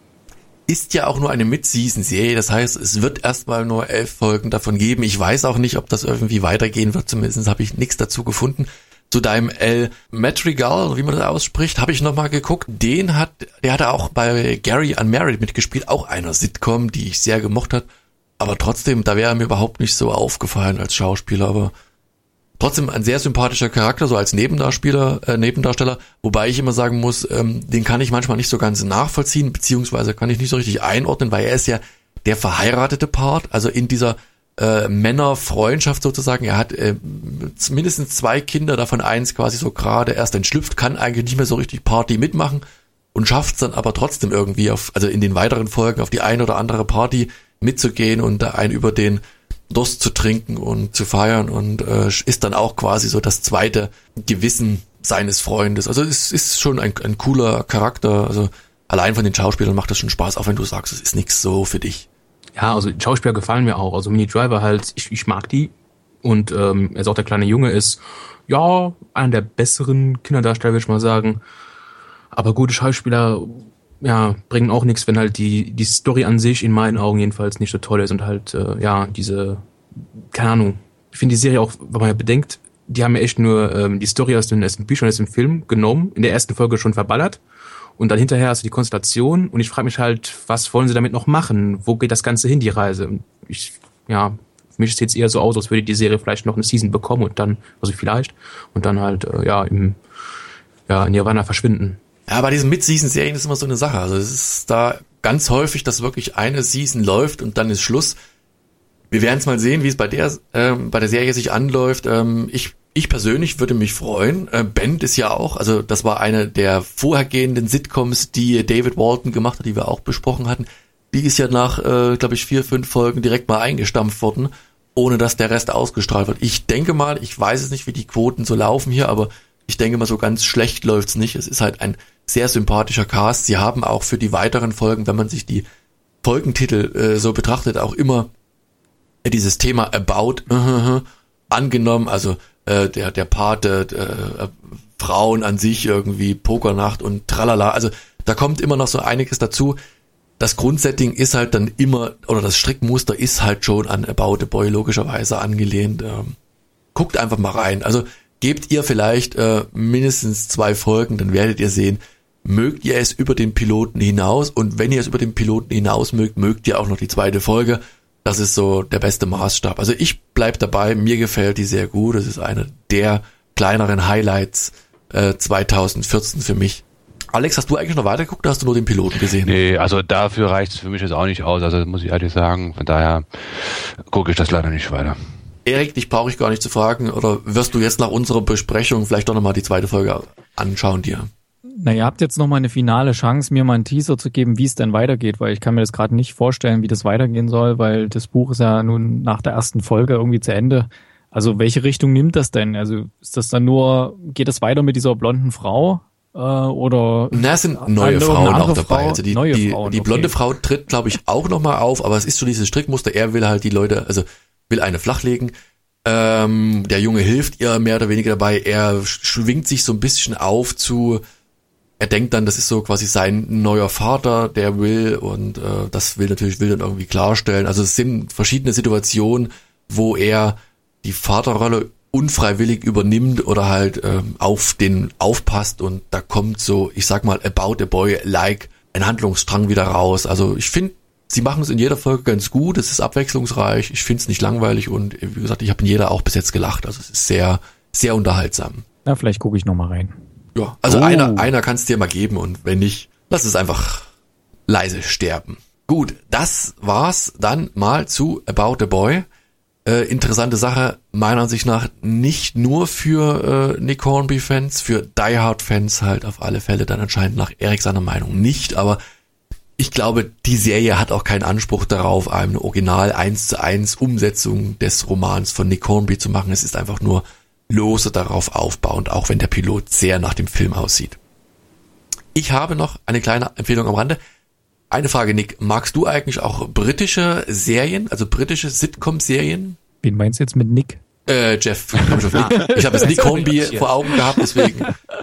Ist ja auch nur eine Mid-Season-Serie, das heißt, es wird erstmal nur elf Folgen davon geben. Ich weiß auch nicht, ob das irgendwie weitergehen wird, zumindest habe ich nichts dazu gefunden. Zu deinem Al Madrigal, wie man das ausspricht, habe ich nochmal geguckt. Den hat, der hatte auch bei Gary Unmarried mitgespielt, auch einer Sitcom, die ich sehr gemocht hat. Aber trotzdem, da wäre er mir überhaupt nicht so aufgefallen als Schauspieler. Aber trotzdem ein sehr sympathischer Charakter, so als Nebendarsteller, äh, Nebendarsteller. Wobei ich immer sagen muss, ähm, den kann ich manchmal nicht so ganz nachvollziehen, beziehungsweise kann ich nicht so richtig einordnen, weil er ist ja der verheiratete Part, also in dieser Äh, Männerfreundschaft sozusagen. Er hat äh, mindestens zwei Kinder, davon eins quasi so gerade erst entschlüpft, kann eigentlich nicht mehr so richtig Party mitmachen und schafft es dann aber trotzdem irgendwie auf, also in den weiteren Folgen auf die eine oder andere Party mitzugehen und da einen über den Durst zu trinken und zu feiern und äh, ist dann auch quasi so das zweite Gewissen seines Freundes. Also es ist schon ein, ein cooler Charakter. Also allein von den Schauspielern macht das schon Spaß, auch wenn du sagst, es ist nichts so für dich. Ja, also die Schauspieler gefallen mir auch. Also Minnie Driver halt, ich, ich mag die. Und ähm, er ist auch der kleine Junge, ist ja einer der besseren Kinderdarsteller, würde ich mal sagen. Aber gute Schauspieler ja bringen auch nichts, wenn halt die die Story an sich in meinen Augen jedenfalls nicht so toll ist und halt äh, ja diese, keine Ahnung. Ich finde die Serie auch, wenn man ja bedenkt, die haben ja echt nur ähm, die Story aus den ersten Büchern, aus dem Film genommen, in der ersten Folge schon verballert. Und dann hinterher hast du die Konstellation und ich frage mich halt, was wollen sie damit noch machen? Wo geht das Ganze hin, die Reise? Und ich, ja, für mich sieht es eher so aus, als würde die Serie vielleicht noch eine Season bekommen und dann, also vielleicht, und dann halt, äh, ja, im, ja, in Nirvana verschwinden. Ja, bei diesen Mid-Season-Serien ist immer so eine Sache. Also es ist da ganz häufig, dass wirklich eine Season läuft und dann ist Schluss. Wir werden es mal sehen, wie es bei der, ähm, bei der Serie sich anläuft. Ähm, ich Ich persönlich würde mich freuen. Äh, Bend ist ja auch, also das war eine der vorhergehenden Sitcoms, die David Walton gemacht hat, die wir auch besprochen hatten. Die ist ja nach, äh, glaube ich, vier, fünf Folgen direkt mal eingestampft worden, ohne dass der Rest ausgestrahlt wird. Ich denke mal, ich weiß es nicht, wie die Quoten so laufen hier, aber ich denke mal, so ganz schlecht läuft's nicht. Es ist halt ein sehr sympathischer Cast. Sie haben auch für die weiteren Folgen, wenn man sich die Folgentitel äh, so betrachtet, auch immer äh, dieses Thema About äh, angenommen, also der der Part der, der Frauen an sich irgendwie, Pokernacht und tralala, also da kommt immer noch so einiges dazu. Das Grundsetting ist halt dann immer, oder das Strickmuster ist halt schon an About a Boy logischerweise angelehnt. Ähm, guckt einfach mal rein. Also gebt ihr vielleicht äh, mindestens zwei Folgen, dann werdet ihr sehen, mögt ihr es über den Piloten hinaus und wenn ihr es über den Piloten hinaus mögt, mögt ihr auch noch die zweite Folge. Das ist so der beste Maßstab. Also ich bleib dabei, mir gefällt die sehr gut. Das ist eine der kleineren Highlights äh, zwanzig vierzehn für mich. Alex, hast du eigentlich noch weitergeguckt oder hast du nur den Piloten gesehen? Nee, also dafür reicht es für mich jetzt auch nicht aus, also das muss ich ehrlich sagen, von daher gucke ich das leider nicht weiter. Erik, dich brauche ich gar nicht zu fragen, oder wirst du jetzt nach unserer Besprechung vielleicht doch nochmal die zweite Folge anschauen dir? Na, ihr habt jetzt nochmal eine finale Chance, mir mal einen Teaser zu geben, wie es denn weitergeht, weil ich kann mir das gerade nicht vorstellen, wie das weitergehen soll, weil das Buch ist ja nun nach der ersten Folge irgendwie zu Ende. Also welche Richtung nimmt das denn? Also ist das dann nur, geht es weiter mit dieser blonden Frau? Oder Na, es sind neue Frauen auch dabei. Frau, also die, neue die, Frauen, die okay. blonde Frau tritt, glaube ich, auch nochmal auf, aber es ist so dieses Strickmuster. Er will halt die Leute, also will eine flachlegen. Ähm, der Junge hilft ihr mehr oder weniger dabei. Er schwingt sich so ein bisschen auf zu, er denkt dann, das ist so quasi sein neuer Vater, der will und äh, das will natürlich, will dann irgendwie klarstellen. Also es sind verschiedene Situationen, wo er die Vaterrolle unfreiwillig übernimmt oder halt ähm, auf den aufpasst und da kommt so, ich sag mal, about a boy like ein Handlungsstrang wieder raus. Also ich finde, sie machen es in jeder Folge ganz gut, es ist abwechslungsreich, ich finde es nicht langweilig und wie gesagt, ich habe in jeder auch bis jetzt gelacht. Also es ist sehr, sehr unterhaltsam. Na, vielleicht gucke ich nochmal rein. Ja, also Oh. einer, einer kann es dir mal geben und wenn nicht, lass es einfach leise sterben. Gut, das war's dann mal zu About a Boy. Äh, interessante Sache, meiner Ansicht nach nicht nur für äh, Nick Hornby-Fans, für Die Hard-Fans halt auf alle Fälle, dann anscheinend nach Erik seiner Meinung nicht, aber ich glaube, die Serie hat auch keinen Anspruch darauf, eine original eins zu eins Umsetzung des Romans von Nick Hornby zu machen. Es ist einfach nur lose darauf aufbauend, auch wenn der Pilot sehr nach dem Film aussieht. Ich habe noch eine kleine Empfehlung am Rande. Eine Frage, Nick, magst du eigentlich auch britische Serien, also britische Sitcom-Serien? Wen meinst du jetzt mit Nick? Äh, Jeff, komm schon auf Nick. Ich habe jetzt Nick Hornby vor Augen gehabt, deswegen.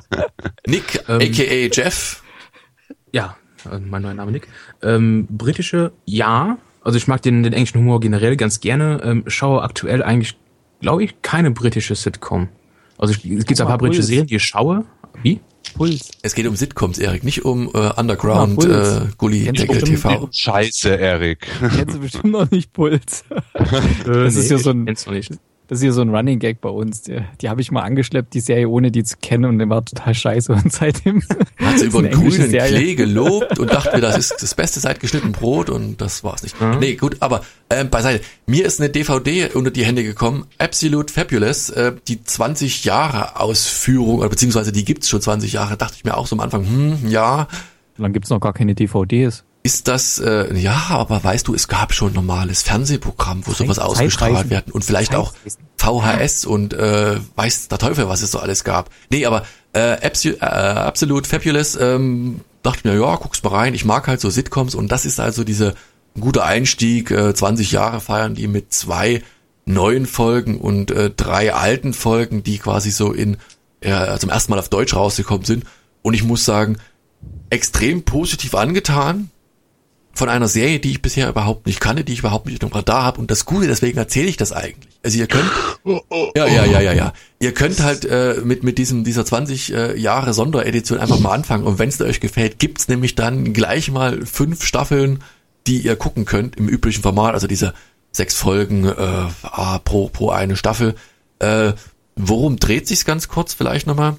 Nick, Ähm, aka Jeff. Ja, äh, mein neuer Name Nick. Ähm, britische, ja. Also ich mag den, den englischen Humor generell ganz gerne. Ähm, schaue aktuell eigentlich, glaube ich, keine britische Sitcom. Also ich, es gibt ein paar britische Serien, die ich schaue. Wie? Puls. Es geht um Sitcoms, Erik, nicht um äh, Underground, Ah, Puls. äh, Gully, Kennst du Deckel, bestimmt T V. Scheiße, Erik. Kennst du bestimmt noch nicht Puls. Das ist ja so ein- Kennst du nicht. Das ist hier so ein Running Gag bei uns. Die, die habe ich mal angeschleppt, die Serie, ohne die zu kennen, und der war total scheiße. Und seitdem Hat sie über ist eine den englische grünen Serie. Klee gelobt und dachte mir, das ist das Beste seit geschnitten Brot und das war's nicht. Mhm. Nee, gut, aber ähm, beiseite. Mir ist eine D V D unter die Hände gekommen, Absolute Fabulous, äh, die zwanzig Jahre Ausführung, oder beziehungsweise die gibt's schon zwanzig Jahre, dachte ich mir auch so am Anfang, hm, ja, Dann gibt's noch gar keine D V Ds. ist das, äh, ja, aber weißt du, es gab schon ein normales Fernsehprogramm, wo sowas Zeit- ausgestrahlt Zeitreisen. werden und vielleicht auch Zeitreisen. V H S und äh, weiß der Teufel, was es so alles gab. Nee, aber äh, Absu- äh, Absolute Fabulous, ähm, dachte mir, ja, guck's mal rein, ich mag halt so Sitcoms und das ist also diese guter Einstieg, äh, zwanzig Jahre feiern die mit zwei neuen Folgen und äh, drei alten Folgen, die quasi so in äh, zum ersten Mal auf Deutsch rausgekommen sind und ich muss sagen, extrem positiv angetan von einer Serie, die ich bisher überhaupt nicht kannte, die ich überhaupt nicht auf dem Radar habe und das Gute, deswegen erzähle ich das eigentlich. Also ihr könnt, ja, ja, ja, ja, ja, ihr könnt halt äh, mit mit diesem dieser zwanzig äh, Jahre Sonderedition einfach mal anfangen und wenn es euch gefällt, gibt's nämlich dann gleich mal fünf Staffeln, die ihr gucken könnt im üblichen Format, also diese sechs Folgen äh, pro pro eine Staffel. Äh, worum dreht sich's ganz kurz vielleicht nochmal?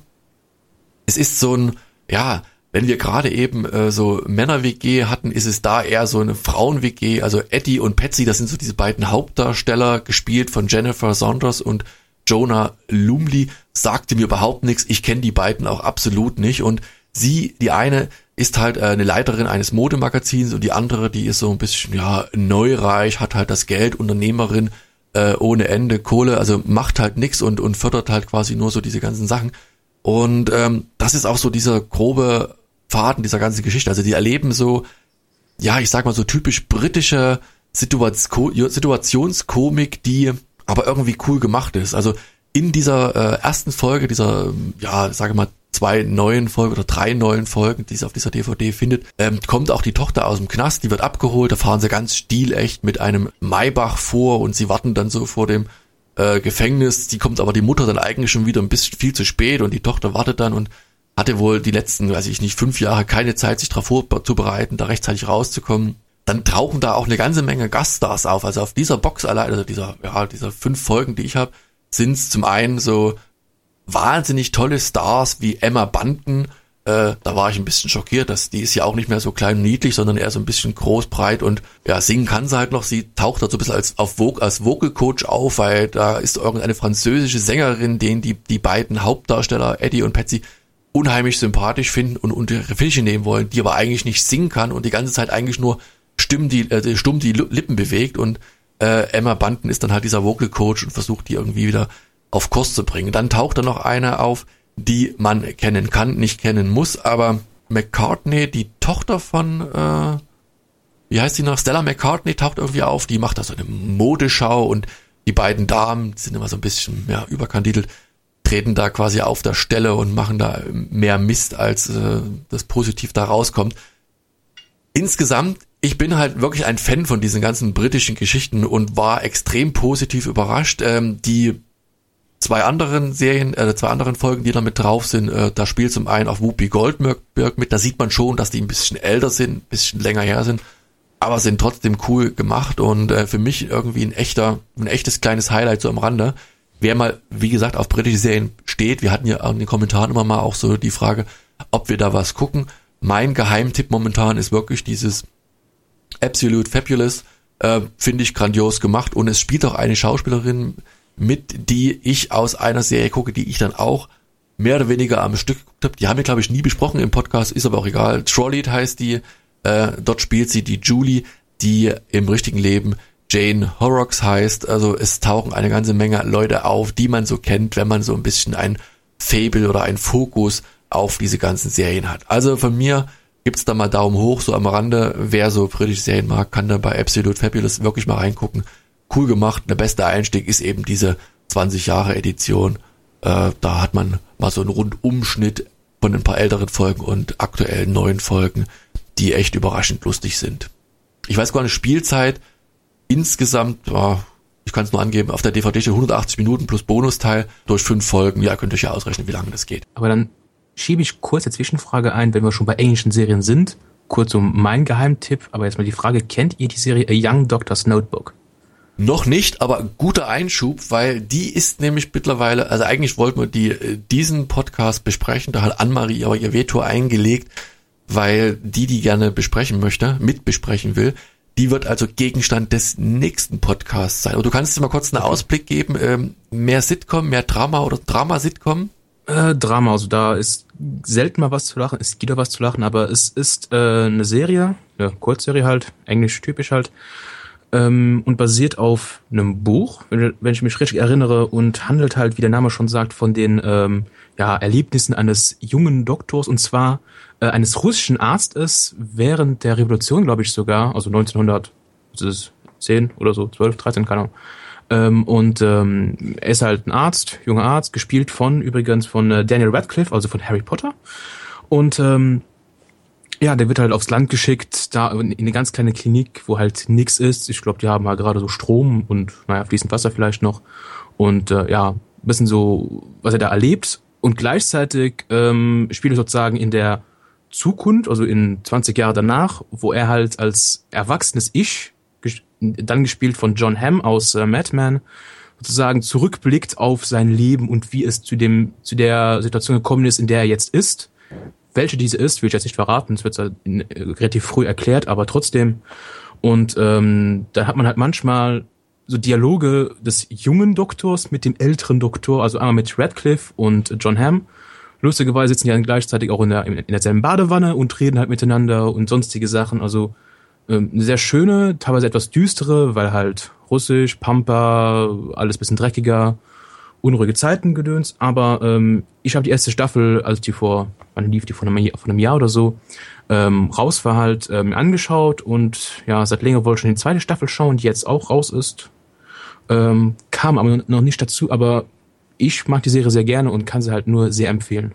Es ist so ein, ja, wenn wir gerade eben äh, so Männer-W G hatten, ist es da eher so eine Frauen-W G, also Eddie und Patsy, das sind so diese beiden Hauptdarsteller, gespielt von Jennifer Saunders und Jonah Lumley, sagte mir überhaupt nichts, ich kenne die beiden auch absolut nicht und sie, die eine, ist halt äh, eine Leiterin eines Modemagazins und die andere, die ist so ein bisschen, ja, neureich, hat halt das Geld, Unternehmerin, äh, ohne Ende, Kohle, also macht halt nix und, und fördert halt quasi nur so diese ganzen Sachen und ähm, das ist auch so dieser grobe Faden dieser ganzen Geschichte. Also die erleben so, ja, ich sag mal so typisch britische Situatio- Situationskomik, die aber irgendwie cool gemacht ist. Also in dieser äh, ersten Folge, dieser, ja, sage mal, zwei neuen Folgen oder drei neuen Folgen, die es auf dieser D V D findet, ähm, kommt auch die Tochter aus dem Knast, die wird abgeholt, da fahren sie ganz stilecht mit einem Maybach vor und sie warten dann so vor dem äh, Gefängnis, die kommt aber die Mutter dann eigentlich schon wieder ein bisschen viel zu spät und die Tochter wartet dann und hatte wohl die letzten, weiß ich nicht, fünf Jahre keine Zeit, sich darauf vorzubereiten, da rechtzeitig rauszukommen. Dann tauchen da auch eine ganze Menge Gaststars auf. Also auf dieser Box allein, also dieser, ja, dieser fünf Folgen, die ich habe, sind es zum einen so wahnsinnig tolle Stars wie Emma Bunton. Äh, da war ich ein bisschen schockiert, dass die ist ja auch nicht mehr so klein und niedlich, sondern eher so ein bisschen groß, breit und ja, singen kann sie halt noch. Sie taucht da so ein bisschen als, auf Voc- als Vocal Coach auf, weil da ist irgendeine französische Sängerin, den die, die beiden Hauptdarsteller, Eddie und Patsy, unheimlich sympathisch finden und unter ihre Fittiche nehmen wollen, die aber eigentlich nicht singen kann und die ganze Zeit eigentlich nur stumm die, äh, stumm die Lippen bewegt und äh, Emma Bunton ist dann halt dieser Vocal Coach und versucht die irgendwie wieder auf Kurs zu bringen. Dann taucht da noch eine auf, die man kennen kann, nicht kennen muss, aber McCartney, die Tochter von, äh, wie heißt die noch, Stella McCartney taucht irgendwie auf, die macht da so eine Modeschau und die beiden Damen sind immer so ein bisschen ja, überkandidelt, treten da quasi auf der Stelle und machen da mehr Mist, als äh, das positiv da rauskommt. Insgesamt, ich bin halt wirklich ein Fan von diesen ganzen britischen Geschichten und war extrem positiv überrascht. Ähm, die zwei anderen Serien, äh, zwei anderen Folgen, die da mit drauf sind, äh, da spielt zum einen auch Whoopi Goldberg mit, da sieht man schon, dass die ein bisschen älter sind, ein bisschen länger her sind, aber sind trotzdem cool gemacht und äh, für mich irgendwie ein echter, ein echtes kleines Highlight so am Rande. Wer mal, wie gesagt, auf britische Serien steht, wir hatten ja in den Kommentaren immer mal auch so die Frage, ob wir da was gucken. Mein Geheimtipp momentan ist wirklich dieses Absolute Fabulous, äh, finde ich grandios gemacht und es spielt auch eine Schauspielerin mit, die ich aus einer Serie gucke, die ich dann auch mehr oder weniger am Stück geguckt habe. Die haben wir, glaube ich, nie besprochen im Podcast, ist aber auch egal. Trolley heißt die, äh, dort spielt sie die Julie, die im richtigen Leben Jane Horrocks heißt. Also es tauchen eine ganze Menge Leute auf, die man so kennt, wenn man so ein bisschen ein Faible oder ein Fokus auf diese ganzen Serien hat. Also von mir gibt's da mal Daumen hoch, so am Rande. Wer so britische Serien mag, kann da bei Absolute Fabulous wirklich mal reingucken. Cool gemacht. Der beste Einstieg ist eben diese zwanzig Jahre Edition. Äh, da hat man mal so einen Rundumschnitt von ein paar älteren Folgen und aktuellen neuen Folgen, die echt überraschend lustig sind. Ich weiß gar nicht, Spielzeit insgesamt, oh, ich kann es nur angeben, auf der D V D steht hundertachtzig Minuten plus Bonusteil durch fünf Folgen. Ja, könnt ihr euch ja ausrechnen, wie lange das geht. Aber dann schiebe ich kurz eine Zwischenfrage ein, wenn wir schon bei englischen Serien sind. Kurz um mein Geheimtipp, aber jetzt mal die Frage, kennt ihr die Serie A Young Doctor's Notebook? Noch nicht, aber guter Einschub, weil die ist nämlich mittlerweile, also eigentlich wollten wir die diesen Podcast besprechen, da hat Annemarie aber ihr Veto eingelegt, weil die die gerne besprechen möchte, mitbesprechen will. Die wird also Gegenstand des nächsten Podcasts sein. Und du kannst dir mal kurz einen Ausblick geben, ähm, mehr Sitcom, mehr Drama oder Drama-Sitcom? Äh, Drama, also da ist selten mal was zu lachen, es gibt auch was zu lachen, aber es ist äh, eine Serie, eine Kurzserie halt, englisch typisch halt, ähm, und basiert auf einem Buch, wenn, wenn ich mich richtig erinnere, und handelt halt, wie der Name schon sagt, von den ähm, ja, Erlebnissen eines jungen Doktors, und zwar äh, eines russischen Arztes während der Revolution, glaube ich sogar, also neunzehnhundertzehn oder so, zwölf, dreizehn, keine Ahnung. Ähm, und ähm, er ist halt ein Arzt, junger Arzt, gespielt von, übrigens von äh, Daniel Radcliffe, also von Harry Potter. Und ähm, ja, der wird halt aufs Land geschickt, da in eine ganz kleine Klinik, wo halt nix ist. Ich glaube, die haben halt gerade so Strom und, naja, fließend Wasser vielleicht noch. Und äh, ja, ein bisschen so, was er da erlebt. Und gleichzeitig ähm, spielt er sozusagen in der Zukunft, also in zwanzig Jahre danach, wo er halt als erwachsenes Ich, dann gespielt von John Hamm aus äh, Mad Men, sozusagen zurückblickt auf sein Leben und wie es zu dem zu der Situation gekommen ist, in der er jetzt ist. Welche diese ist, will ich jetzt nicht verraten, es wird äh, relativ früh erklärt, aber trotzdem. Und ähm, da hat man halt manchmal so Dialoge des jungen Doktors mit dem älteren Doktor, also einmal mit Radcliffe und John Hamm. Lustigerweise sitzen die dann gleichzeitig auch in der in derselben Badewanne und reden halt miteinander und sonstige Sachen, also eine sehr schöne, teilweise etwas düstere, weil halt russisch, Pampa, alles bisschen dreckiger, unruhige Zeiten gedöns, aber ähm, ich habe die erste Staffel, als die vor, wann lief die, vor einem, vor einem Jahr oder so, ähm, raus war halt, ähm, angeschaut und ja, seit länger wollte ich schon die zweite Staffel schauen, die jetzt auch raus ist, ähm, kam aber noch nicht dazu, aber ich mag die Serie sehr gerne und kann sie halt nur sehr empfehlen.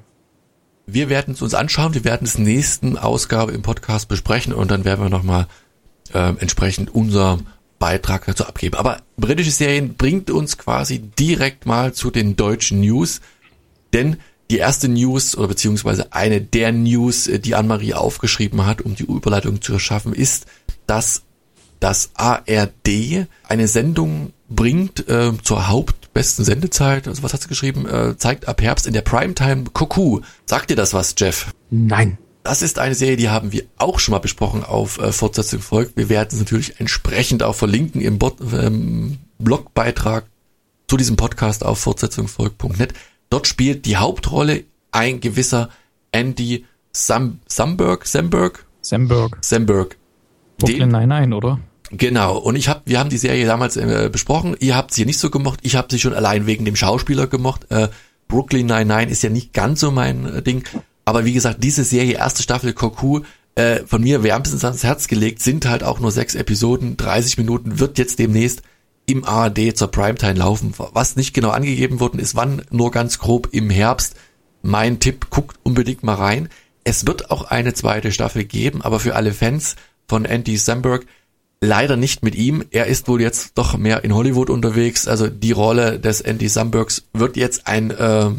Wir werden es uns anschauen, wir werden es nächsten Ausgabe im Podcast besprechen und dann werden wir nochmal äh, entsprechend unser Beitrag dazu abgeben. Aber britische Serien bringt uns quasi direkt mal zu den deutschen News, denn die erste News oder beziehungsweise eine der News, die Annemarie aufgeschrieben hat, um die Überleitung zu erschaffen, ist, dass das A R D eine Sendung bringt äh, zur Haupt besten Sendezeit, also was hat sie geschrieben, äh, zeigt ab Herbst in der Primetime Cuckoo. Sagt dir das was, Jeff? Nein. Das ist eine Serie, die haben wir auch schon mal besprochen auf äh, Fortsetzung folgt. Wir werden es natürlich entsprechend auch verlinken im Bot, ähm, Blogbeitrag zu diesem Podcast auf fortsetzung folgt punkt net. Dort spielt die Hauptrolle ein gewisser Andy Sam, Samberg, Samberg? Samberg. Samberg. Brooklyn Nine-Nine, oder? Genau. Und ich habe, wir haben die Serie damals äh, besprochen. Ihr habt sie nicht so gemocht. Ich habe sie schon allein wegen dem Schauspieler gemocht. Äh, Brooklyn Nine-Nine ist ja nicht ganz so mein äh, Ding. Aber wie gesagt, diese Serie, erste Staffel Cuckoo, äh, von mir wärmstens ans Herz gelegt, sind halt auch nur sechs Episoden, dreißig Minuten, wird jetzt demnächst im A R D zur Primetime laufen. Was nicht genau angegeben worden ist, wann, nur ganz grob im Herbst. Mein Tipp, guckt unbedingt mal rein. Es wird auch eine zweite Staffel geben, aber für alle Fans von Andy Samberg leider nicht mit ihm. Er ist wohl jetzt doch mehr in Hollywood unterwegs. Also die Rolle des Andy Sambergs wird jetzt ein, äh,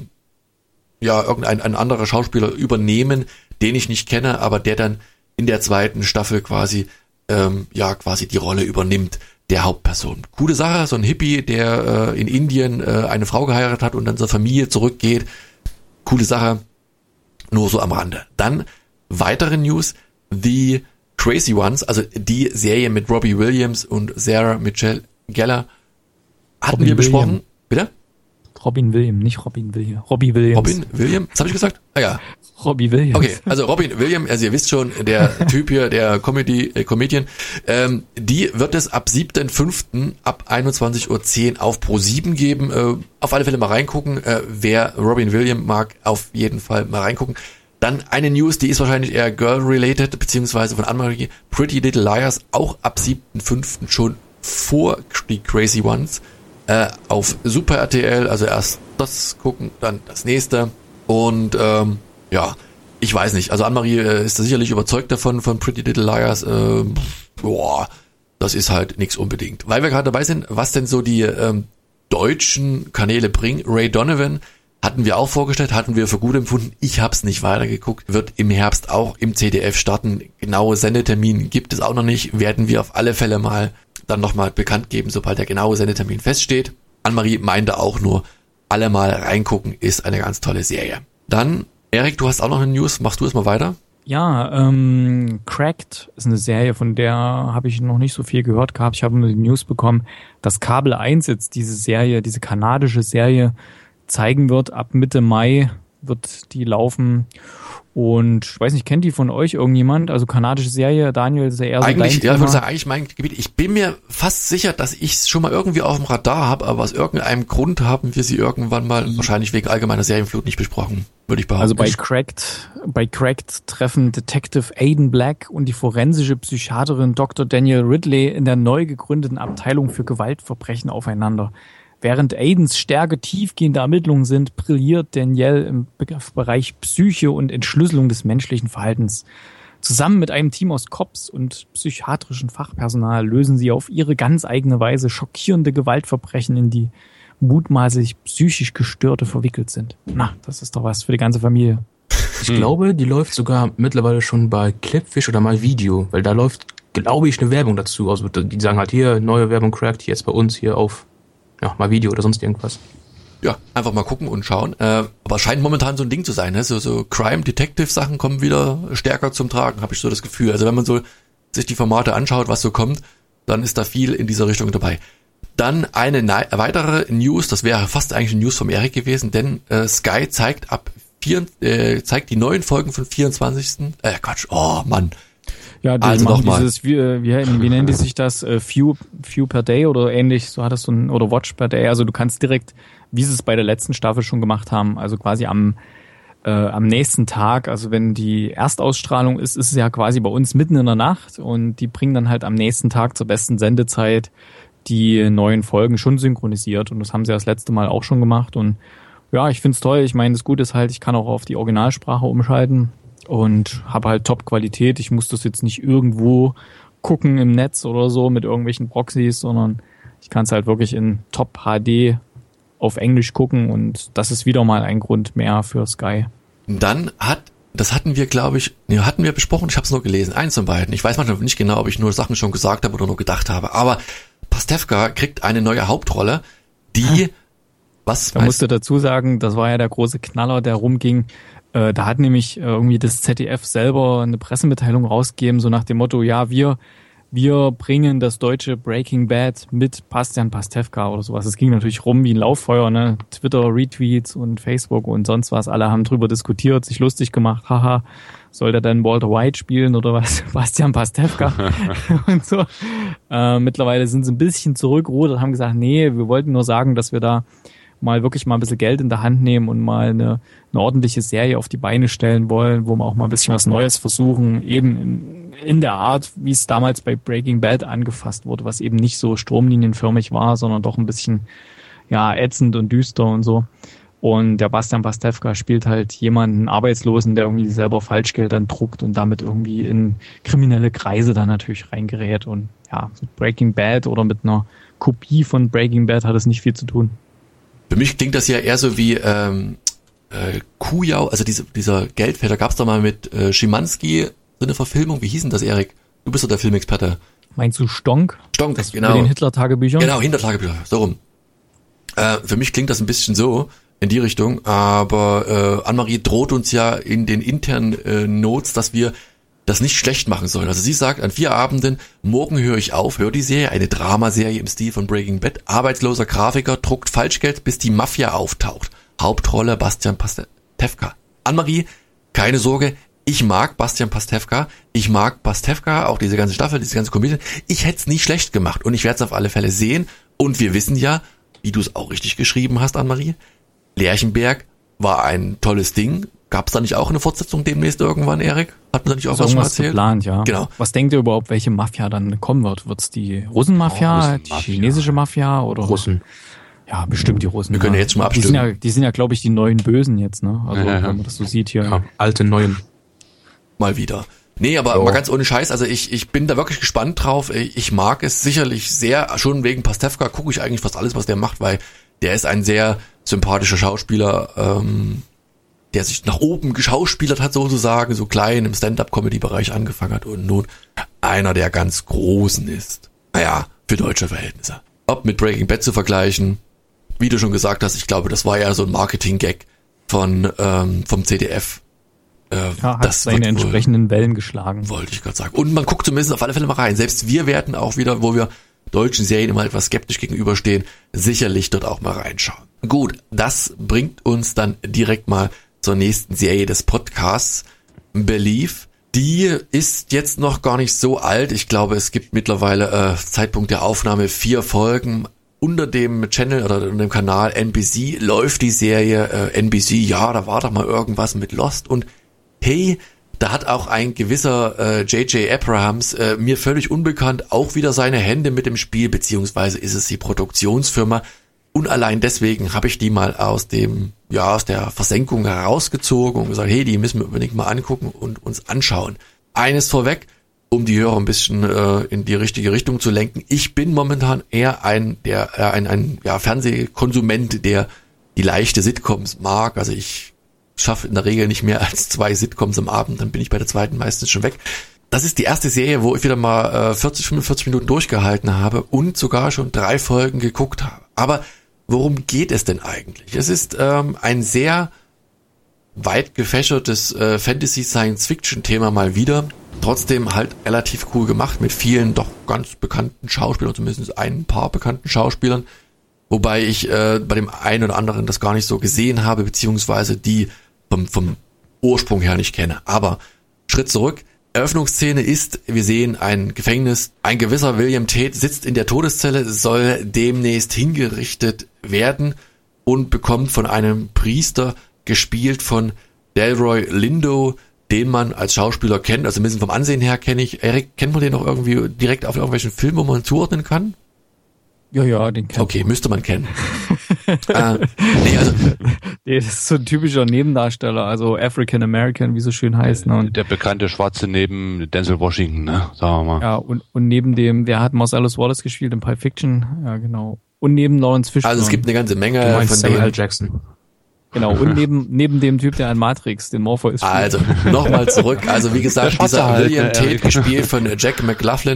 ja, irgendein ein anderer Schauspieler übernehmen, den ich nicht kenne, aber der dann in der zweiten Staffel quasi, ähm, ja, quasi die Rolle übernimmt der Hauptperson. Coole Sache, so ein Hippie, der äh, in Indien äh, eine Frau geheiratet hat und dann zur Familie zurückgeht. Coole Sache, nur so am Rande. Dann weitere News, The Crazy Ones, also die Serie mit Robbie Williams und Sarah Michelle Gellar, hatten Robin wir besprochen. Williams. Bitte? Robin Williams, nicht Robin Williams. Robbie Williams. Robin Williams, was habe ich gesagt? Ah ja. Robbie Williams. Okay, also Robin Williams, also ihr wisst schon, der Typ hier, der Comedy, äh, Comedian, ähm, die wird es ab siebten fünften ab einundzwanzig Uhr zehn auf Pro sieben geben. Äh, auf alle Fälle mal reingucken. Äh, wer Robin Williams mag, auf jeden Fall mal reingucken. Dann eine News, die ist wahrscheinlich eher Girl-related, beziehungsweise von Anne-Marie, Pretty Little Liars, auch ab siebten fünften schon vor die Crazy Ones, äh, auf Super R T L, also erst das gucken, dann das nächste. Und ähm, ja, ich weiß nicht, also Anne-Marie äh, ist da sicherlich überzeugt davon, von Pretty Little Liars. Äh, boah, das ist halt nichts unbedingt. Weil wir gerade dabei sind, was denn so die ähm, deutschen Kanäle bringen. Ray Donovan hatten wir auch vorgestellt, hatten wir für gut empfunden. Ich hab's nicht weitergeguckt. Wird im Herbst auch im C D F starten. Genaue Sendetermin gibt es auch noch nicht. Werden wir auf alle Fälle mal dann nochmal bekannt geben, sobald der genaue Sendetermin feststeht. Anne-Marie meinte auch nur, alle mal reingucken, ist eine ganz tolle Serie. Dann, Erik, du hast auch noch eine News. Machst du es mal weiter? Ja, ähm, Cracked ist eine Serie, von der habe ich noch nicht so viel gehört gehabt. Ich habe nur die News bekommen, dass Kabel eins jetzt diese Serie, diese kanadische Serie zeigen wird. Ab Mitte Mai wird die laufen. Und ich weiß nicht, kennt die von euch irgendjemand? Also kanadische Serie, Daniel, ist ja eher so eigentlich, dein ja, ich Thema. würde sagen, eigentlich mein Gebiet. Ich bin mir fast sicher, dass ich es schon mal irgendwie auf dem Radar habe, aber aus irgendeinem Grund haben wir sie irgendwann mal, mhm. wahrscheinlich wegen allgemeiner Serienflut, nicht besprochen, würde ich behaupten. Also bei Cracked, bei Cracked treffen Detective Aidan Black und die forensische Psychiaterin Doktor Daniel Ridley in der neu gegründeten Abteilung für Gewaltverbrechen aufeinander. Während Aidens Stärke tiefgehende Ermittlungen sind, brilliert Danielle im Bereich Psyche und Entschlüsselung des menschlichen Verhaltens. Zusammen mit einem Team aus Cops und psychiatrischen Fachpersonal lösen sie auf ihre ganz eigene Weise schockierende Gewaltverbrechen, in die mutmaßlich psychisch Gestörte verwickelt sind. Na, das ist doch was für die ganze Familie. Ich hm. glaube, die läuft sogar mittlerweile schon bei Clipfish oder mal Video, weil da läuft, glaube ich, eine Werbung dazu. Also die sagen halt hier, neue Werbung Cracked, jetzt bei uns hier auf ja, mal Video oder sonst irgendwas. Ja, einfach mal gucken und schauen. Äh, aber scheint momentan so ein Ding zu sein. Ne? So, so Crime-Detective-Sachen kommen wieder stärker zum Tragen, habe ich so das Gefühl. Also wenn man so sich die Formate anschaut, was so kommt, dann ist da viel in dieser Richtung dabei. Dann eine ne- weitere News, das wäre fast eigentlich eine News vom Erik gewesen, denn äh, Sky zeigt ab vier, äh, zeigt die neuen Folgen von vierundzwanzigsten Äh, Quatsch, oh Mann. Ja, die also machen nochmal. dieses, wie, wie, wie nennt die sich das? Äh, View, View per Day oder ähnlich, so hattest du ein, oder Watch per Day. Also du kannst direkt, wie sie es bei der letzten Staffel schon gemacht haben, also quasi am, äh, am nächsten Tag, also wenn die Erstausstrahlung ist, ist es ja quasi bei uns mitten in der Nacht und die bringen dann halt am nächsten Tag zur besten Sendezeit die neuen Folgen schon synchronisiert und das haben sie das letzte Mal auch schon gemacht und ja, ich find's toll. Ich meine, das Gute ist halt, ich kann auch auf die Originalsprache umschalten. Und habe halt Top-Qualität. Ich muss das jetzt nicht irgendwo gucken im Netz oder so mit irgendwelchen Proxys, sondern ich kann es halt wirklich in Top-H D auf Englisch gucken und das ist wieder mal ein Grund mehr für Sky. Dann hat, das hatten wir, glaube ich, nee, hatten wir besprochen, ich habe es nur gelesen, eins von beiden. Ich weiß manchmal nicht genau, ob ich nur Sachen schon gesagt habe oder nur gedacht habe, aber Pastewka kriegt eine neue Hauptrolle, die Was? Da musst du dazu sagen, das war ja der große Knaller, der rumging. Äh, da hat nämlich äh, irgendwie das Z D F selber eine Pressemitteilung rausgegeben, so nach dem Motto, ja, wir wir bringen das deutsche Breaking Bad mit Bastian Pastewka oder sowas. Es ging natürlich rum wie ein Lauffeuer, ne? Twitter, Retweets und Facebook und sonst was. Alle haben drüber diskutiert, sich lustig gemacht. Haha, soll der dann Walter White spielen oder was? Bastian Pastewka und so. Äh, mittlerweile sind sie ein bisschen zurückgerudert und haben gesagt, nee, wir wollten nur sagen, dass wir da mal wirklich mal ein bisschen Geld in der Hand nehmen und mal eine, eine ordentliche Serie auf die Beine stellen wollen, wo wir auch mal ein bisschen was Neues versuchen, eben in, in der Art, wie es damals bei Breaking Bad angefasst wurde, was eben nicht so stromlinienförmig war, sondern doch ein bisschen, ja, ätzend und düster und so. Und der Bastian Pastewka spielt halt jemanden Arbeitslosen, der irgendwie selber Falschgeld dann druckt und damit irgendwie in kriminelle Kreise dann natürlich reingerät. Und ja, mit Breaking Bad oder mit einer Kopie von Breaking Bad hat es nicht viel zu tun. Für mich klingt das ja eher so wie ähm, äh, Kujau, also diese, dieser Geldfäller, gab's da mal mit äh, Schimanski so eine Verfilmung. Wie hieß denn das, Erik? Du bist doch der Filmexperte. Meinst du Stonk? Stonk, das genau. Mit den Hitler-Tagebüchern? Genau, Hitler-Tagebücher, so rum. Äh, für mich klingt das ein bisschen so in die Richtung, aber äh, Annemarie droht uns ja in den internen äh, Notes, dass wir das nicht schlecht machen sollen. Also sie sagt, an vier Abenden, morgen höre ich auf, hör die Serie, eine Dramaserie im Stil von Breaking Bad, arbeitsloser Grafiker druckt Falschgeld, bis die Mafia auftaucht. Hauptrolle Bastian Pastewka. Annemarie, keine Sorge, ich mag Bastian Pastewka, ich mag Pastewka, auch diese ganze Staffel, diese ganze Komödie. Ich hätte es nie schlecht gemacht und ich werde es auf alle Fälle sehen. Und wir wissen ja, wie du es auch richtig geschrieben hast, Annemarie, Lerchenberg war ein tolles Ding. Gab es da nicht auch eine Fortsetzung demnächst irgendwann, Erik? Hat man da nicht auch was schon erzählt? Geplant, ja. Genau. Was denkt ihr überhaupt, welche Mafia dann kommen wird? Wird's die Russenmafia, Oh, die chinesische Mafia oder? Russen. Ja, bestimmt die Russen. Wir können ja jetzt schon mal Die sind abstimmen. ja, die sind ja, glaube ich, die neuen Bösen jetzt, ne? Also, Ja, ja. wenn man das so sieht hier. Ja, alte, neuen. Mal wieder. Nee, aber Jo. mal ganz ohne Scheiß, also ich ich bin da wirklich gespannt drauf. Ich mag es sicherlich sehr, schon wegen Pastewka gucke ich eigentlich fast alles, was der macht, weil der ist ein sehr sympathischer Schauspieler, ähm, der sich nach oben geschauspielert hat sozusagen, so klein im Stand-up-Comedy-Bereich angefangen hat und nun einer der ganz Großen ist. Naja, für deutsche Verhältnisse. Ob mit Breaking Bad zu vergleichen, wie du schon gesagt hast, ich glaube, das war ja so ein Marketing-Gag von ähm, vom C D F. Äh, Ja, hat das seine wird wohl- entsprechenden Wellen geschlagen. Wollte ich gerade sagen. Und man guckt zumindest auf alle Fälle mal rein. Selbst wir werden auch wieder, wo wir deutschen Serien immer etwas skeptisch gegenüberstehen, sicherlich dort auch mal reinschauen. Gut, das bringt uns dann direkt mal zur nächsten Serie des Podcasts, Believe. Die ist jetzt noch gar nicht so alt. Ich glaube, es gibt mittlerweile äh, Zeitpunkt der Aufnahme vier Folgen. Unter dem Channel oder unter dem Kanal N B C läuft die Serie äh, N B C. Ja, da war doch mal irgendwas mit Lost und hey, da hat auch ein gewisser äh, J J Abrahams, äh, mir völlig unbekannt, auch wieder seine Hände mit dem Spiel, beziehungsweise ist es die Produktionsfirma. Und allein deswegen habe ich die mal aus dem, ja, aus der Versenkung herausgezogen und gesagt, hey, die müssen wir unbedingt mal angucken und uns anschauen. Eines vorweg, um die Hörer ein bisschen äh, in die richtige Richtung zu lenken. Ich bin momentan eher ein, der, äh, ein, ein ja, Fernsehkonsument, der die leichte Sitcoms mag. Also ich schaffe in der Regel nicht mehr als zwei Sitcoms am Abend, dann bin ich bei der zweiten meistens schon weg. Das ist die erste Serie, wo ich wieder mal äh, vierzig, fünfundvierzig Minuten durchgehalten habe und sogar schon drei Folgen geguckt habe. Aber worum geht es denn eigentlich? Es ist ähm, ein sehr weit gefächertes äh, Fantasy-Science-Fiction-Thema mal wieder. Trotzdem halt relativ cool gemacht mit vielen doch ganz bekannten Schauspielern, zumindest ein paar bekannten Schauspielern. Wobei ich äh, bei dem einen oder anderen das gar nicht so gesehen habe, beziehungsweise die vom, vom Ursprung her nicht kenne. Aber Schritt zurück. Eröffnungsszene ist, wir sehen ein Gefängnis, ein gewisser William Tate sitzt in der Todeszelle, soll demnächst hingerichtet werden und bekommt von einem Priester, gespielt von Delroy Lindo, den man als Schauspieler kennt, also ein bisschen vom Ansehen her kenne ich. Erik, kennt man den noch irgendwie direkt auf irgendwelchen Filmen, wo man zuordnen kann? Ja, ja, den kennt Okay, müsste man kennen. äh, nee, also Nee, das ist so ein typischer Nebendarsteller, also African American, wie so schön heißt. Ne? Und, Der bekannte Schwarze neben Denzel Washington, ne? Sagen wir mal. ja, und, und neben dem, wer hat Marcellus Wallace gespielt in Pulp Fiction? Ja, genau. Und neben Lawrence Fishburne. Also es gibt eine ganze Menge Du meinst von Samuel L. denen. Jackson. Genau, und neben, neben dem Typ, der an Matrix, den Morpheus spielt. Also, nochmal zurück. Also wie gesagt, Der Schwarze dieser halt, William ne, Tate, Erik. gespielt von Jack McLaughlin,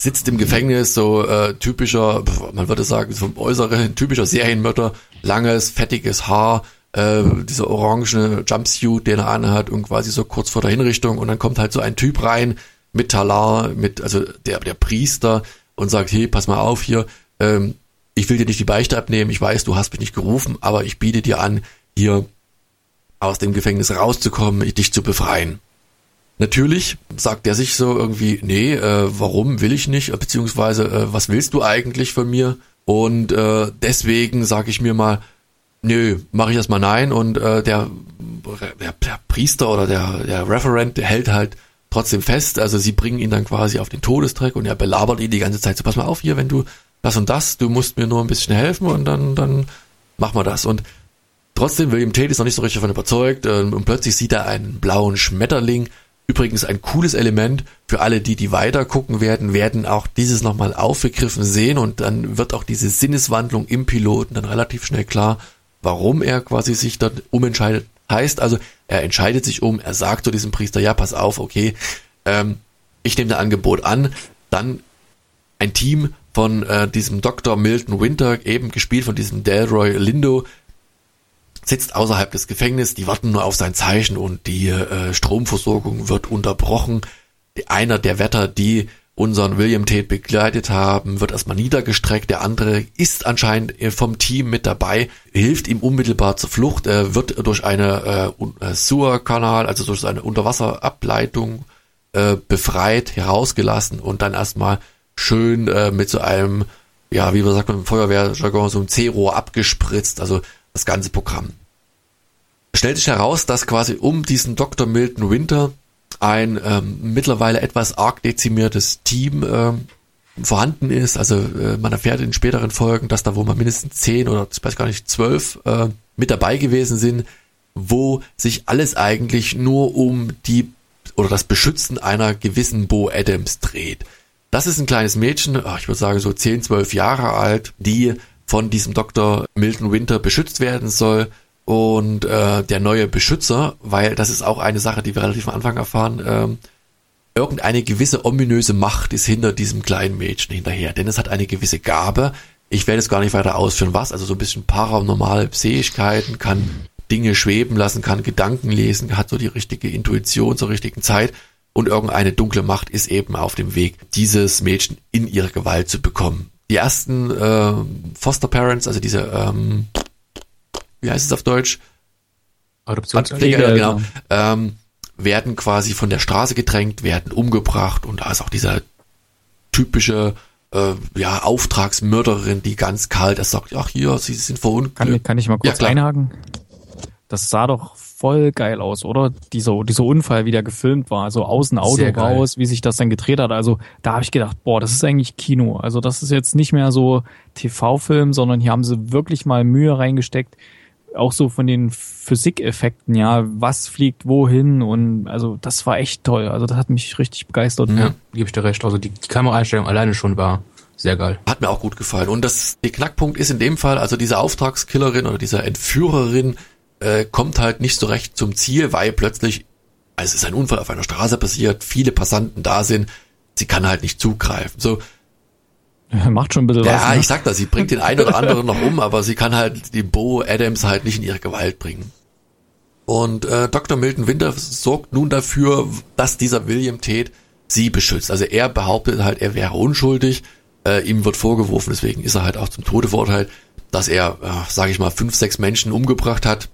sitzt im Gefängnis, so äh, typischer, man würde sagen, vom Äußeren, typischer Serienmörder, langes, fettiges Haar, äh, dieser orangene Jumpsuit, den er anhat und quasi so kurz vor der Hinrichtung und dann kommt halt so ein Typ rein mit Talar, mit, also der, der Priester und sagt, hey, pass mal auf hier, ähm, ich will dir nicht die Beichte abnehmen, ich weiß, du hast mich nicht gerufen, aber ich biete dir an, hier aus dem Gefängnis rauszukommen, dich zu befreien. Natürlich sagt er sich so irgendwie, nee, äh, warum will ich nicht, beziehungsweise äh, was willst du eigentlich von mir? Und äh, deswegen sage ich mir mal, nö, mache ich erstmal nein. Und äh, der, der, der Priester oder der, der Referent, der hält halt trotzdem fest. Also sie bringen ihn dann quasi auf den Todestreck und er belabert ihn die ganze Zeit. So, pass mal auf hier, wenn du das und das, du musst mir nur ein bisschen helfen und dann, dann machen wir das. Und trotzdem, William Tate ist noch nicht so richtig davon überzeugt äh, und plötzlich sieht er einen blauen Schmetterling. Übrigens ein cooles Element für alle, die die weiter gucken werden, werden auch dieses nochmal aufgegriffen sehen und dann wird auch diese Sinneswandlung im Piloten dann relativ schnell klar, warum er quasi sich dort umentscheidet. Heißt also, er entscheidet sich um, er sagt zu diesem Priester, ja, pass auf, okay, ähm, ich nehme das Angebot an, dann ein Team von äh, diesem Doktor Milton Winter, eben gespielt von diesem Delroy Lindo, sitzt außerhalb des Gefängnisses, die warten nur auf sein Zeichen und die äh, Stromversorgung wird unterbrochen. Einer der Wärter, die unseren William Tate begleitet haben, wird erstmal niedergestreckt. Der andere ist anscheinend vom Team mit dabei, hilft ihm unmittelbar zur Flucht, äh, wird durch eine äh, Sewer-Kanal, also durch eine Unterwasserableitung äh, befreit, herausgelassen und dann erstmal schön äh, mit so einem, ja, wie man sagt im Feuerwehrjargon, so einem C-Rohr abgespritzt, also das ganze Programm. Es stellt sich heraus, dass quasi um diesen Doktor Milton Winter ein ähm, mittlerweile etwas arg dezimiertes Team ähm, vorhanden ist. Also äh, man erfährt in späteren Folgen, dass da wohl mal mindestens zehn oder ich weiß gar nicht, zwölf äh, mit dabei gewesen sind, wo sich alles eigentlich nur um die oder das Beschützen einer gewissen Bo Adams dreht. Das ist ein kleines Mädchen, ach, ich würde sagen so zehn, zwölf Jahre alt, die von diesem Doktor Milton Winter beschützt werden soll und äh, der neue Beschützer, weil das ist auch eine Sache, die wir relativ am Anfang erfahren, ähm, irgendeine gewisse ominöse Macht ist hinter diesem kleinen Mädchen hinterher, denn es hat eine gewisse Gabe, ich werde es gar nicht weiter ausführen, was, also so ein bisschen paranormale Fähigkeiten, kann Dinge schweben lassen, kann Gedanken lesen, hat so die richtige Intuition zur richtigen Zeit und irgendeine dunkle Macht ist eben auf dem Weg, dieses Mädchen in ihre Gewalt zu bekommen. Die ersten äh, Foster Parents, also diese, ähm, wie heißt es auf Deutsch? Adoptionspfleger, genau, ähm, werden quasi von der Straße gedrängt, werden umgebracht und da ist auch dieser typische äh, ja, Auftragsmörderin, die ganz kalt ist, sagt, ach hier, sie sind verunglückt. Kann, kann ich mal kurz ja, einhaken? Das sah doch voll geil aus, oder? Dieser, dieser Unfall, wie der gefilmt war, also aus dem Auto raus, wie sich das dann gedreht hat. Also da habe ich gedacht, boah, das ist eigentlich Kino. Also das ist jetzt nicht mehr so T V-Film, sondern hier haben sie wirklich mal Mühe reingesteckt. Auch so von den Physikeffekten, ja, was fliegt wohin und also das war echt toll. Also das hat mich richtig begeistert. Ja, gebe ich dir recht. Also die, die Kameraeinstellung alleine schon war sehr geil. Hat mir auch gut gefallen. Und das, der Knackpunkt ist in dem Fall, also diese Auftragskillerin oder diese Entführerin äh, kommt halt nicht so recht zum Ziel, weil plötzlich, also es ist ein Unfall auf einer Straße passiert, viele Passanten da sind, sie kann halt nicht zugreifen. So, macht schon ein bisschen ja, was. Ja, ne? Ich sag das, sie bringt den einen oder anderen noch um, aber sie kann halt die Bo Adams halt nicht in ihre Gewalt bringen. Und äh, Doktor Milton Winter sorgt nun dafür, dass dieser William Tate sie beschützt. Also er behauptet halt, er wäre unschuldig, äh, ihm wird vorgeworfen, deswegen ist er halt auch zum Tode verurteilt, dass er, äh, sage ich mal, fünf, sechs Menschen umgebracht hat.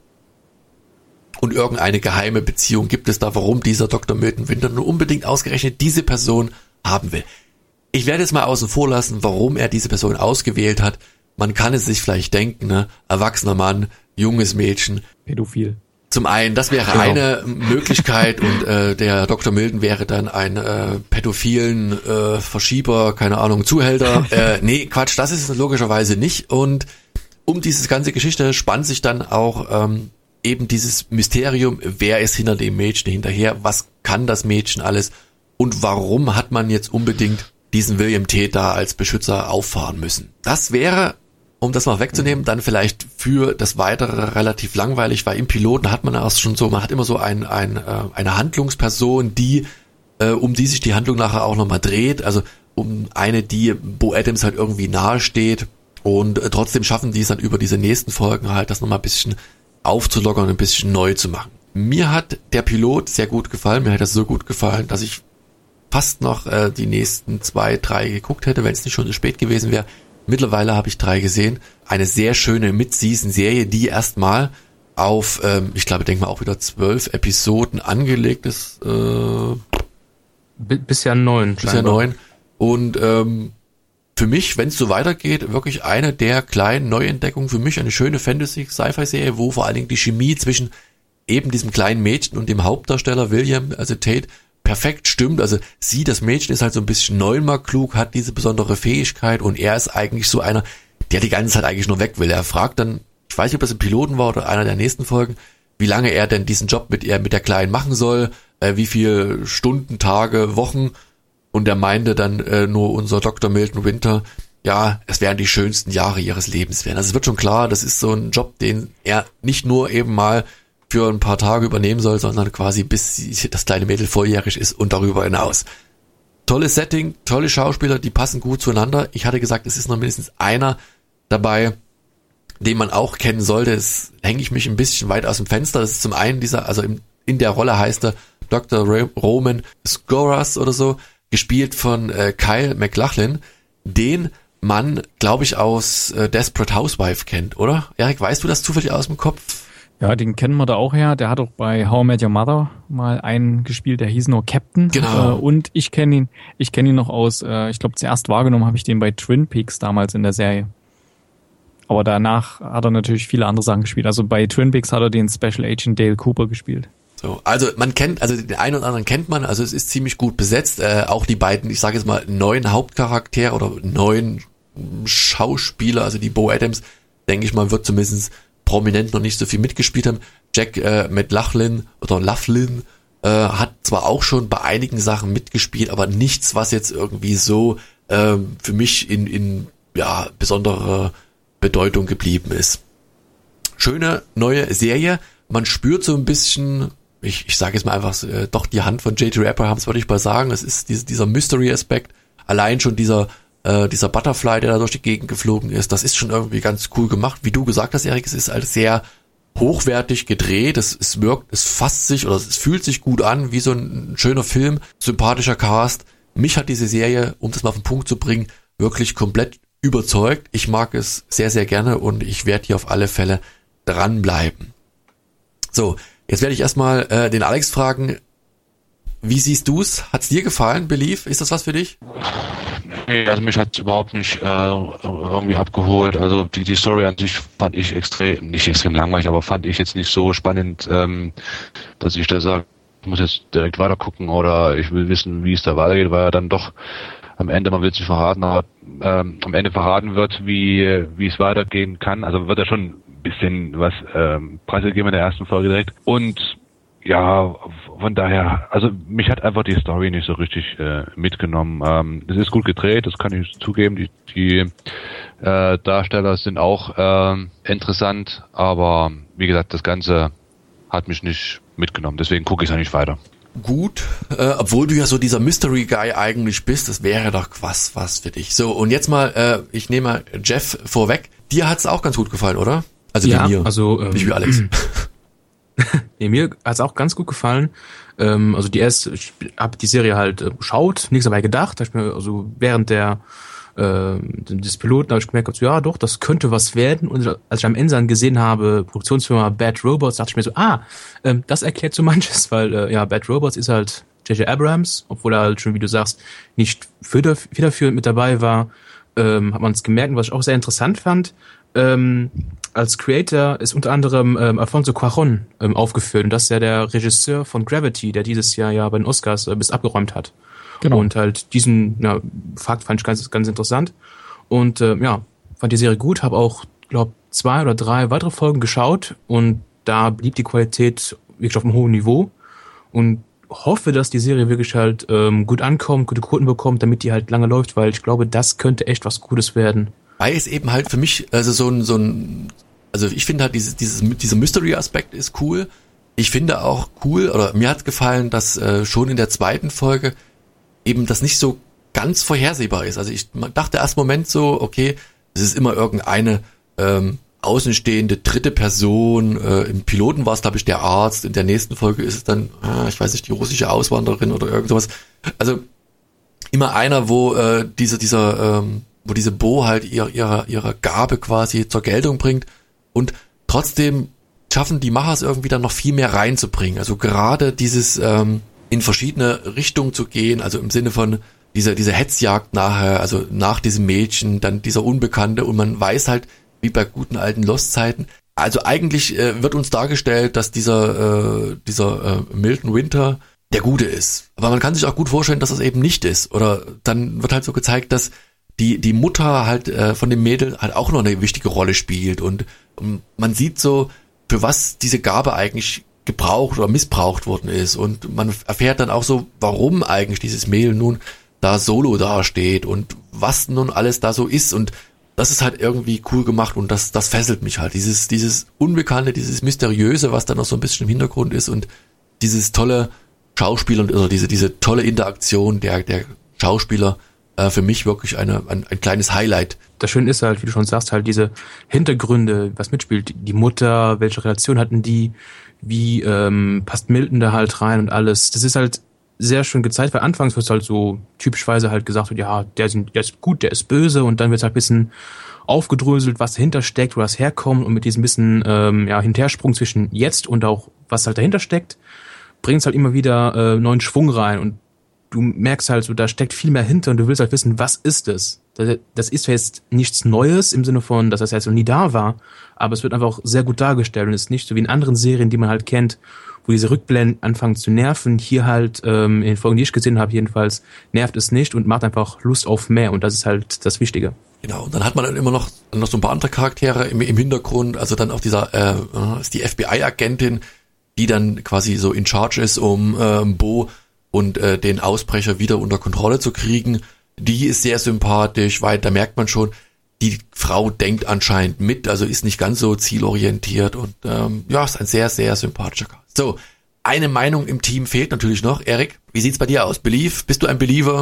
Und irgendeine geheime Beziehung gibt es da, warum dieser Doktor Milton Winter nur unbedingt ausgerechnet diese Person haben will. Ich werde jetzt mal außen vor lassen, warum er diese Person ausgewählt hat. Man kann es sich vielleicht denken, ne? Erwachsener Mann, junges Mädchen. Pädophil. Zum einen, das wäre genau eine Möglichkeit und äh, der Doktor Milton wäre dann ein äh, pädophilen äh, Verschieber, keine Ahnung, Zuhälter. äh, nee, Quatsch, das ist es logischerweise nicht. Und um diese ganze Geschichte spannt sich dann auch ähm, eben dieses Mysterium, wer ist hinter dem Mädchen hinterher, was kann das Mädchen alles und warum hat man jetzt unbedingt diesen William Tate da als Beschützer auffahren müssen. Das wäre, um das mal wegzunehmen, dann vielleicht für das Weitere relativ langweilig, weil im Piloten hat man erst schon so, man hat immer so ein, ein, eine Handlungsperson, die, äh, um die sich die Handlung nachher auch nochmal dreht, also um eine, die Bo Adams halt irgendwie nahe steht. Und äh, trotzdem schaffen die es dann über diese nächsten Folgen halt, das nochmal ein bisschen aufzulockern und ein bisschen neu zu machen. Mir hat der Pilot sehr gut gefallen. Mir hat das so gut gefallen, dass ich fast noch äh, die nächsten zwei, drei geguckt hätte, wenn es nicht schon zu spät gewesen wäre. Mittlerweile habe ich drei gesehen. Eine sehr schöne Mid-Season-Serie, die erstmal auf, ähm, ich glaube, denke mal auch wieder zwölf Episoden angelegt ist. Äh, B- bisher neun. Bisher neun. Und ähm, für mich, wenn es so weitergeht, wirklich eine der kleinen Neuentdeckungen. Für mich eine schöne Fantasy-Sci-Fi-Serie, wo vor allen Dingen die Chemie zwischen eben diesem kleinen Mädchen und dem Hauptdarsteller William, also Tate, perfekt stimmt. Also sie, das Mädchen, ist halt so ein bisschen neunmal klug, hat diese besondere Fähigkeit und er ist eigentlich so einer, der die ganze Zeit eigentlich nur weg will. Er fragt dann, ich weiß nicht, ob das im Piloten war oder einer der nächsten Folgen, wie lange er denn diesen Job mit ihr, mit der Kleinen machen soll, äh, wie viele Stunden, Tage, Wochen. Und er meinte dann äh, nur unser Doktor Milton Winter, ja, es wären die schönsten Jahre ihres Lebens werden. Also es wird schon klar, das ist so ein Job, den er nicht nur eben mal für ein paar Tage übernehmen soll, sondern quasi bis das kleine Mädel volljährig ist und darüber hinaus. Tolles Setting, tolle Schauspieler, die passen gut zueinander. Ich hatte gesagt, es ist noch mindestens einer dabei, den man auch kennen sollte. Das hänge ich mich ein bisschen weit aus dem Fenster. Das ist zum einen dieser, also in, in der Rolle heißt er Doktor Roman Skoras oder so, gespielt von äh, Kyle MacLachlan, den man, glaube ich, aus äh, Desperate Housewife kennt, oder? Erik, weißt du das zufällig aus dem Kopf? Ja, den kennen wir da auch her. Der hat auch bei How I Met Your Mother mal einen gespielt, der hieß nur Captain. Genau. Äh, und ich kenne ihn, ich kenne ihn noch aus, äh, ich glaube zuerst wahrgenommen habe ich den bei Twin Peaks damals in der Serie. Aber danach hat er natürlich viele andere Sachen gespielt. Also bei Twin Peaks hat er den Special Agent Dale Cooper gespielt. So, also man kennt, also den einen oder anderen kennt man, also es ist ziemlich gut besetzt. Äh, auch die beiden, ich sage jetzt mal, neuen Hauptcharaktere oder neuen Schauspieler, also die Bo Adams, denke ich mal, wird zumindest prominent noch nicht so viel mitgespielt haben. Jack äh, MacLachlan oder Laughlin äh, hat zwar auch schon bei einigen Sachen mitgespielt, aber nichts, was jetzt irgendwie so äh, für mich in, in ja besonderer Bedeutung geblieben ist. Schöne neue Serie. Man spürt so ein bisschen, ich, ich sage jetzt mal einfach äh, doch die Hand von J J Abrams, würde ich mal sagen. Das ist diese, dieser Mystery-Aspekt. Allein schon dieser äh, dieser Butterfly, der da durch die Gegend geflogen ist, das ist schon irgendwie ganz cool gemacht. Wie du gesagt hast, Erik, es ist halt sehr hochwertig gedreht. Es, es wirkt, es fasst sich oder es fühlt sich gut an, wie so ein schöner Film, sympathischer Cast. Mich hat diese Serie, um das mal auf den Punkt zu bringen, wirklich komplett überzeugt. Ich mag es sehr, sehr gerne und ich werde hier auf alle Fälle dranbleiben. So, jetzt werde ich erstmal äh, den Alex fragen, wie siehst du's? Hat's dir gefallen, Belief? Ist das was für dich? Nee, also mich hat's überhaupt nicht äh, irgendwie abgeholt. Also die, die Story an sich fand ich extrem, nicht extrem langweilig, aber fand ich jetzt nicht so spannend, ähm, dass ich da sage, ich muss jetzt direkt weiter gucken oder ich will wissen, wie es da weitergeht, weil er dann doch am Ende, man will es nicht verraten, aber ähm, am Ende verraten wird, wie wie es weitergehen kann. Also wird er schon ein bisschen was ähm, preisgegeben in der ersten Folge direkt. Und ja, von daher, also mich hat einfach die Story nicht so richtig äh, mitgenommen. Ähm, es ist gut gedreht, das kann ich zugeben. Die, die äh, Darsteller sind auch äh, interessant, aber wie gesagt, das Ganze hat mich nicht mitgenommen. Deswegen gucke ich es nicht weiter. Gut, äh, obwohl du ja so dieser Mystery Guy eigentlich bist, das wäre doch was, was für dich. So, und jetzt mal, äh, ich nehme mal Jeff vorweg. Dir hat's auch ganz gut gefallen, oder? Also ja, wie mir, also, ähm, nicht wie Alex. nee, mir hat's auch ganz gut gefallen. Ähm, also die erste, ich habe die Serie halt äh, geschaut, nichts dabei gedacht. Da hab ich mir also während der äh, des Piloten habe ich gemerkt, also, ja doch, das könnte was werden. Und als ich am Ende dann gesehen habe, Produktionsfirma Bad Robots, dachte ich mir so, ah, ähm, das erklärt so manches, weil äh, ja, Bad Robots ist halt J J Abrams, obwohl er halt schon, wie du sagst, nicht federführend mit dabei war, ähm, hat man es gemerkt, was ich auch sehr interessant fand. Ähm, als Creator ist unter anderem ähm, Alfonso Cuarón ähm, aufgeführt und das ist ja der Regisseur von Gravity, der dieses Jahr ja bei den Oscars äh, bis abgeräumt hat. Genau. Und halt diesen ja, Fakt fand ich ganz, ganz interessant und äh, ja, fand die Serie gut, habe auch, glaube zwei oder drei weitere Folgen geschaut und da blieb die Qualität wirklich auf einem hohen Niveau und hoffe, dass die Serie wirklich halt ähm, gut ankommt, gute Quoten bekommt, damit die halt lange läuft, weil ich glaube, das könnte echt was Gutes werden. Weil es eben halt für mich, also so ein, so ein, also ich finde halt dieses, dieses, dieser Mystery-Aspekt ist cool. Ich finde auch cool, oder mir hat gefallen, dass äh, schon in der zweiten Folge eben das nicht so ganz vorhersehbar ist. Also ich dachte erst im Moment so, okay, es ist immer irgendeine ähm, außenstehende dritte Person. Äh, Im Piloten war es, glaube ich, der Arzt. In der nächsten Folge ist es dann, äh, ich weiß nicht, die russische Auswanderin oder irgend sowas. Also immer einer, wo äh, diese, dieser, ähm, wo diese Bo halt ihre, ihre, ihre Gabe quasi zur Geltung bringt und trotzdem schaffen die Macher es irgendwie dann noch viel mehr reinzubringen. Also gerade dieses ähm, in verschiedene Richtungen zu gehen, also im Sinne von dieser diese Hetzjagd nachher, also nach diesem Mädchen, dann dieser Unbekannte und man weiß halt, wie bei guten alten Lost-Zeiten, also eigentlich äh, wird uns dargestellt, dass dieser äh, dieser äh, Milton Winter der Gute ist. Aber man kann sich auch gut vorstellen, dass das eben nicht ist. Oder dann wird halt so gezeigt, dass die die Mutter halt äh, von dem Mädel halt auch noch eine wichtige Rolle spielt und, und man sieht so, für was diese Gabe eigentlich gebraucht oder missbraucht worden ist. Und man erfährt dann auch so, warum eigentlich dieses Mädel nun da solo dasteht und was nun alles da so ist. Und das ist halt irgendwie cool gemacht und das das fesselt mich halt. Dieses dieses Unbekannte, dieses Mysteriöse, was da noch so ein bisschen im Hintergrund ist und dieses tolle Schauspiel und also diese diese tolle Interaktion der der Schauspieler, äh, für mich wirklich eine ein, ein kleines Highlight. Das Schöne ist halt, wie du schon sagst, halt diese Hintergründe, was mitspielt. Die Mutter, welche Relation hatten die, wie ähm, passt Milton da halt rein und alles. Das ist halt sehr schön gezeigt, weil anfangs wird halt so typischweise halt gesagt, ja, der ist, der ist gut, der ist böse und dann wird halt ein bisschen aufgedröselt, was dahinter steckt, wo das herkommt und mit diesem bisschen ähm, ja, Hintersprung zwischen jetzt und auch was halt dahinter steckt, bringt es halt immer wieder äh, neuen Schwung rein und du merkst halt so, da steckt viel mehr hinter und du willst halt wissen, was ist das? Das ist jetzt nichts Neues im Sinne von, dass das jetzt noch nie da war, aber es wird einfach auch sehr gut dargestellt und es ist nicht so wie in anderen Serien, die man halt kennt, wo diese Rückblenden anfangen zu nerven. Hier halt, ähm, in den Folgen, die ich gesehen habe jedenfalls, nervt es nicht und macht einfach Lust auf mehr und das ist halt das Wichtige. Genau, und dann hat man dann immer noch, noch so ein paar andere Charaktere im, im Hintergrund, also dann auch dieser, äh, ist die F B I-Agentin, die dann quasi so in charge ist, um ähm, Bo und äh, den Ausbrecher wieder unter Kontrolle zu kriegen. Die ist sehr sympathisch, weil da merkt man schon, die Frau denkt anscheinend mit, also ist nicht ganz so zielorientiert und ähm, ja, ist ein sehr, sehr sympathischer Cast. So, eine Meinung im Team fehlt natürlich noch. Erik, wie sieht's bei dir aus? Believe? Bist du ein Believer?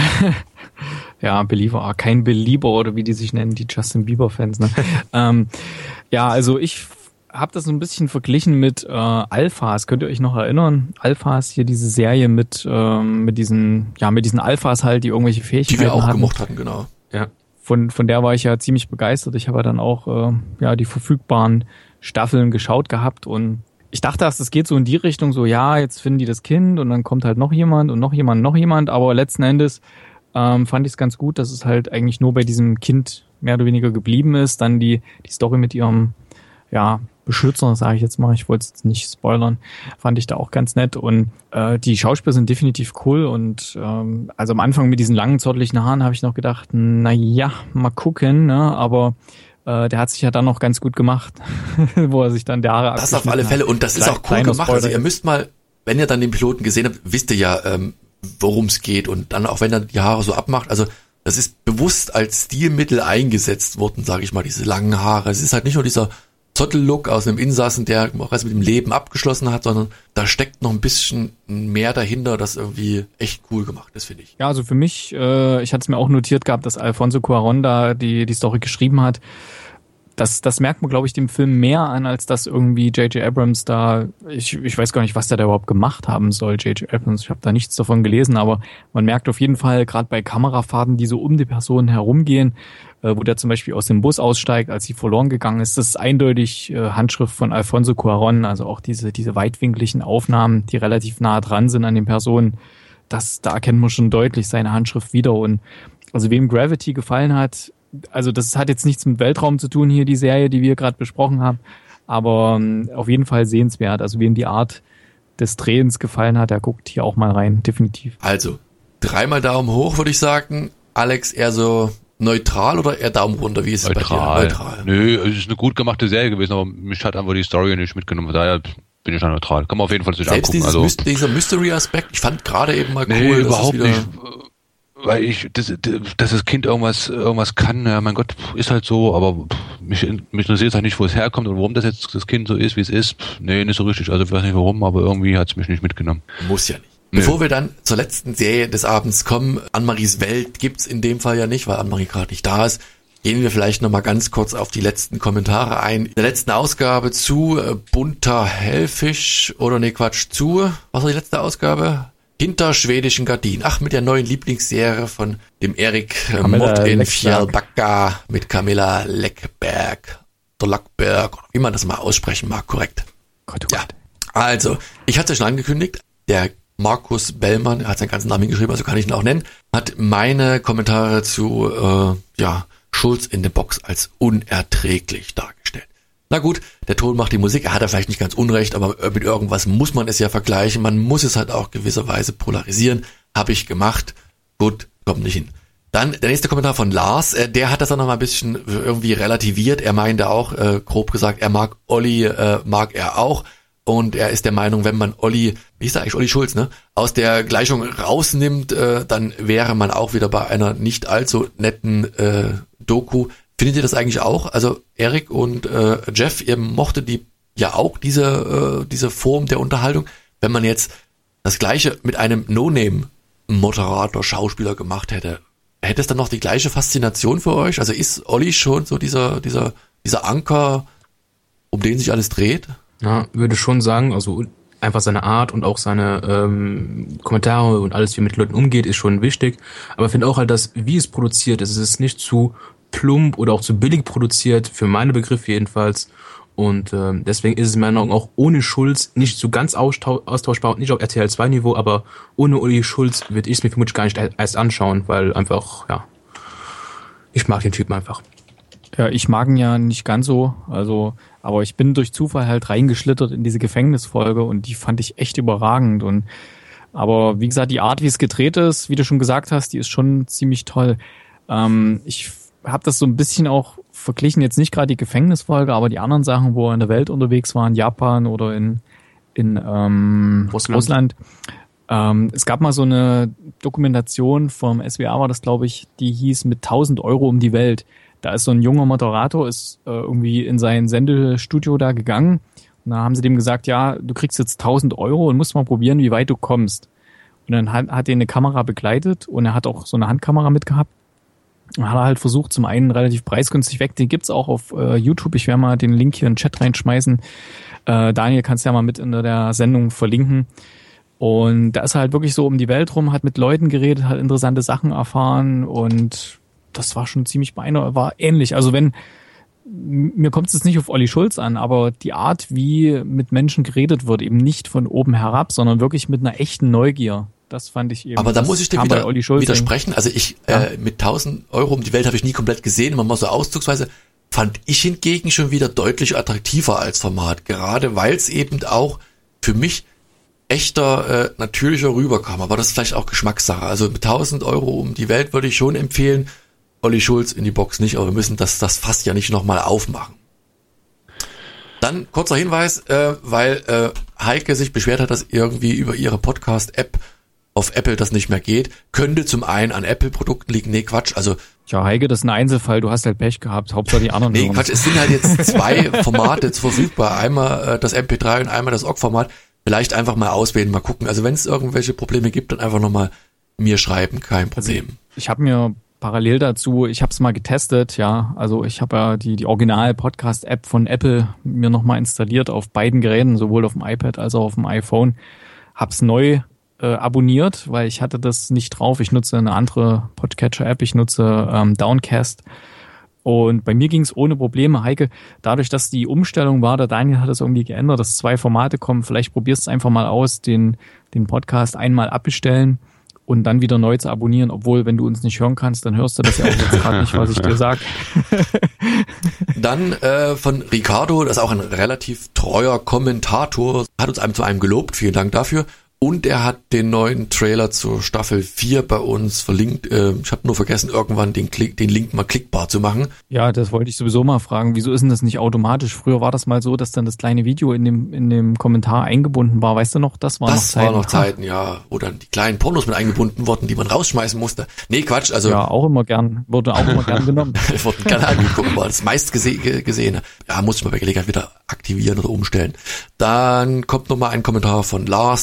Ja, Believer, kein Belieber oder wie die sich nennen, die Justin Bieber-Fans. Ne? ähm, ja, also ich habe das so ein bisschen verglichen mit äh, Alphas. Könnt ihr euch noch erinnern? Alphas, hier diese Serie mit ähm, mit diesen ja mit diesen Alphas halt, die irgendwelche Fähigkeiten die wir auch hatten. gemocht hatten, genau. Ja. Von von der war ich ja ziemlich begeistert. Ich habe ja dann auch äh, ja die verfügbaren Staffeln geschaut gehabt und ich dachte erst, es geht so in die Richtung, so ja, jetzt finden die das Kind und dann kommt halt noch jemand und noch jemand, noch jemand, aber letzten Endes ähm, fand ich es ganz gut, dass es halt eigentlich nur bei diesem Kind mehr oder weniger geblieben ist. Dann die die Story mit ihrem ja Beschützer, sage ich jetzt mal, ich wollte es jetzt nicht spoilern, fand ich da auch ganz nett und äh, die Schauspieler sind definitiv cool und ähm, also am Anfang mit diesen langen, zottlichen Haaren habe ich noch gedacht, na ja, mal gucken, ne, aber äh, der hat sich ja dann noch ganz gut gemacht, wo er sich dann die Haare abgeschnitten hat. Das auf alle Fälle und das ist auch cool gemacht, also ihr müsst mal, wenn ihr dann den Piloten gesehen habt, wisst ihr ja, ähm, worum es geht und dann auch wenn er die Haare so abmacht, also das ist bewusst als Stilmittel eingesetzt worden, sage ich mal, diese langen Haare. Es ist halt nicht nur dieser Zottel-Look aus einem Insassen, der auch was mit dem Leben abgeschlossen hat, sondern da steckt noch ein bisschen mehr dahinter, das irgendwie echt cool gemacht ist, finde ich. Ja, also für mich, äh, ich hatte es mir auch notiert gehabt, dass Alfonso Cuarón da die, die Story geschrieben hat. Das, das merkt man, glaube ich, dem Film mehr an, als dass irgendwie J J Abrams da, ich, ich weiß gar nicht, was der da überhaupt gemacht haben soll, J J Abrams, ich habe da nichts davon gelesen, aber man merkt auf jeden Fall, gerade bei Kamerafahrten, die so um die Person herumgehen, äh, wo der zum Beispiel aus dem Bus aussteigt, als sie verloren gegangen ist, das ist eindeutig äh, Handschrift von Alfonso Cuarón, also auch diese, diese weitwinkligen Aufnahmen, die relativ nah dran sind an den Personen, das, da erkennt man schon deutlich seine Handschrift wieder und also wem Gravity gefallen hat, also das hat jetzt nichts mit Weltraum zu tun hier, die Serie, die wir gerade besprochen haben, aber ähm, auf jeden Fall sehenswert. Also wem die Art des Drehens gefallen hat, der guckt hier auch mal rein, definitiv. Also, dreimal Daumen hoch, würde ich sagen. Alex, eher so neutral oder eher Daumen runter? Wie ist es neutral. bei dir? Neutral. Nö, es ist eine gut gemachte Serie gewesen, aber mich hat einfach die Story nicht mitgenommen. Von daher bin ich da neutral. Kann man auf jeden Fall sich Selbst angucken. Selbst also, dieser Mystery-Aspekt, ich fand gerade eben mal cool. Nee, dass überhaupt es wieder nicht. Weil ich, das, dass das Kind irgendwas, irgendwas kann, ja, mein Gott, ist halt so, aber mich, mich interessiert halt nicht, wo es herkommt und warum das jetzt das Kind so ist, wie es ist. Nee, nicht so richtig. Also ich weiß nicht warum, aber irgendwie hat es mich nicht mitgenommen. Muss ja nicht. Bevor wir dann zur letzten Serie des Abends kommen, Annemaries Welt gibt's in dem Fall ja nicht, weil Annemarie gerade nicht da ist. Gehen wir vielleicht nochmal ganz kurz auf die letzten Kommentare ein. In der letzten Ausgabe zu äh, Bunter Hellfisch, oder nee, Quatsch, zu, was war die letzte Ausgabe? Hinter schwedischen Gardinen. Ach, mit der neuen Lieblingsserie von dem Erik äh, Mott in Fjällbacka mit Camilla Leckberg, oder Lackberg, wie man das mal aussprechen mag, korrekt. Gott, ja, also, ich hatte es schon angekündigt, der Markus Bellmann, er hat seinen ganzen Namen geschrieben, also kann ich ihn auch nennen, hat meine Kommentare zu, äh, ja, Schulz in der Box als unerträglich dargestellt. Na gut, der Ton macht die Musik, er hat ja vielleicht nicht ganz unrecht, aber mit irgendwas muss man es ja vergleichen, man muss es halt auch gewisserweise polarisieren, habe ich gemacht, gut, kommt nicht hin. Dann der nächste Kommentar von Lars, äh, der hat das dann noch mal ein bisschen irgendwie relativiert, er meinte auch, äh, grob gesagt, er mag Olli, äh, mag er auch, und er ist der Meinung, wenn man Olli, wie hieß der eigentlich, Olli Schulz, ne, aus der Gleichung rausnimmt, äh, dann wäre man auch wieder bei einer nicht allzu netten äh, Doku. Findet ihr das eigentlich auch? Also Erik und äh, Jeff, ihr mochtet die ja auch, diese äh, diese Form der Unterhaltung. Wenn man jetzt das Gleiche mit einem No-Name-Moderator, Schauspieler gemacht hätte, hätte es dann noch die gleiche Faszination für euch? Also ist Olli schon so dieser dieser dieser Anker, um den sich alles dreht? Ja, würde schon sagen, also einfach seine Art und auch seine ähm, Kommentare und alles, wie er mit Leuten umgeht, ist schon wichtig. Aber ich finde auch halt, dass, wie es produziert ist, es ist nicht zu plump oder auch zu billig produziert, für meine Begriffe jedenfalls. Und ähm, deswegen ist es in meinen Augen auch ohne Schulz nicht so ganz austau- austauschbar, nicht auf R T L zwei Niveau, aber ohne Olli Schulz würde ich es mir vermutlich gar nicht erst anschauen, weil einfach, ja, ich mag den Typen einfach. Ja, ich mag ihn ja nicht ganz so, also, aber ich bin durch Zufall halt reingeschlittert in diese Gefängnisfolge und die fand ich echt überragend. Und aber wie gesagt, die Art, wie es gedreht ist, wie du schon gesagt hast, die ist schon ziemlich toll. Ähm, ich habe das so ein bisschen auch verglichen, jetzt nicht gerade die Gefängnisfolge, aber die anderen Sachen, wo er in der Welt unterwegs war, in Japan oder in in ähm, Russland. Russland. Ähm, es gab mal so eine Dokumentation vom S W R, war das, glaube ich, die hieß mit tausend Euro um die Welt. Da ist so ein junger Moderator, ist äh, irgendwie in sein Sendestudio da gegangen. Und da haben sie dem gesagt, ja, du kriegst jetzt tausend Euro und musst mal probieren, wie weit du kommst. Und dann hat, hat er eine Kamera begleitet und er hat auch so eine Handkamera mitgehabt. Und hat er halt versucht, zum einen relativ preisgünstig weg. Den gibt's auch auf äh, YouTube. Ich werde mal den Link hier in den Chat reinschmeißen. Äh, Daniel, kannst ja mal mit in der Sendung verlinken. Und da ist er halt wirklich so um die Welt rum, hat mit Leuten geredet, hat interessante Sachen erfahren und das war schon ziemlich beeindruckend, war ähnlich. Also wenn, mir kommt es jetzt nicht auf Olli Schulz an, aber die Art, wie mit Menschen geredet wird, eben nicht von oben herab, sondern wirklich mit einer echten Neugier. Das fand ich eben. Aber da muss ich dir wieder widersprechen. Also ich, ja. äh, mit tausend Euro um die Welt habe ich nie komplett gesehen, immer mal so auszugsweise, fand ich hingegen schon wieder deutlich attraktiver als Format. Gerade weil es eben auch für mich echter, äh, natürlicher rüberkam. Aber das ist vielleicht auch Geschmackssache. Also mit tausend Euro um die Welt würde ich schon empfehlen, Olli Schulz in die Box nicht, aber wir müssen das, das Fass ja nicht nochmal aufmachen. Dann kurzer Hinweis, äh, weil äh, Heike sich beschwert hat, dass irgendwie über ihre Podcast-App auf Apple das nicht mehr geht. Könnte zum einen an Apple-Produkten liegen, nee, Quatsch, also... Ja, Heike, das ist ein Einzelfall, du hast halt Pech gehabt, Hauptsache die anderen... Nee, Quatsch, es sind halt jetzt zwei Formate verfügbar, einmal äh, das M P drei und einmal das O G G-Format. Vielleicht einfach mal auswählen, mal gucken. Also wenn es irgendwelche Probleme gibt, dann einfach nochmal mir schreiben, kein Problem. Also ich habe mir... Parallel dazu, ich habe es mal getestet, ja, also ich habe ja die die Original-Podcast-App von Apple mir nochmal installiert auf beiden Geräten, sowohl auf dem iPad als auch auf dem iPhone, hab's neu äh, abonniert, weil ich hatte das nicht drauf, ich nutze eine andere Podcatcher-App, ich nutze ähm, Downcast und bei mir ging's ohne Probleme. Heike, dadurch, dass die Umstellung war, der Daniel hat es irgendwie geändert, dass zwei Formate kommen, vielleicht probierst du einfach mal aus, den den Podcast einmal abbestellen und dann wieder neu zu abonnieren, obwohl, wenn du uns nicht hören kannst, dann hörst du das ja auch jetzt gerade nicht, was ich dir sage. Dann äh, von Ricardo, das ist auch ein relativ treuer Kommentator, hat uns einem zu einem gelobt, vielen Dank dafür. Und er hat den neuen Trailer zur Staffel vier bei uns verlinkt. Ich habe nur vergessen, irgendwann den, Klick, den Link mal klickbar zu machen. Ja, das wollte ich sowieso mal fragen. Wieso ist denn das nicht automatisch? Früher war das mal so, dass dann das kleine Video in dem in dem Kommentar eingebunden war. Weißt du noch, das war das noch Zeiten. Das war noch Zeiten, ja. Wo dann die kleinen Pornos mit eingebunden wurden, die man rausschmeißen musste. Nee, Quatsch. Also ja, auch immer gern. Wurde auch immer gern genommen. Wurden gerne angeguckt, war das meist gese- gesehene. Ja, muss ich mal bei Gelegenheit wieder aktivieren oder umstellen. Dann kommt nochmal ein Kommentar von Lars, der findet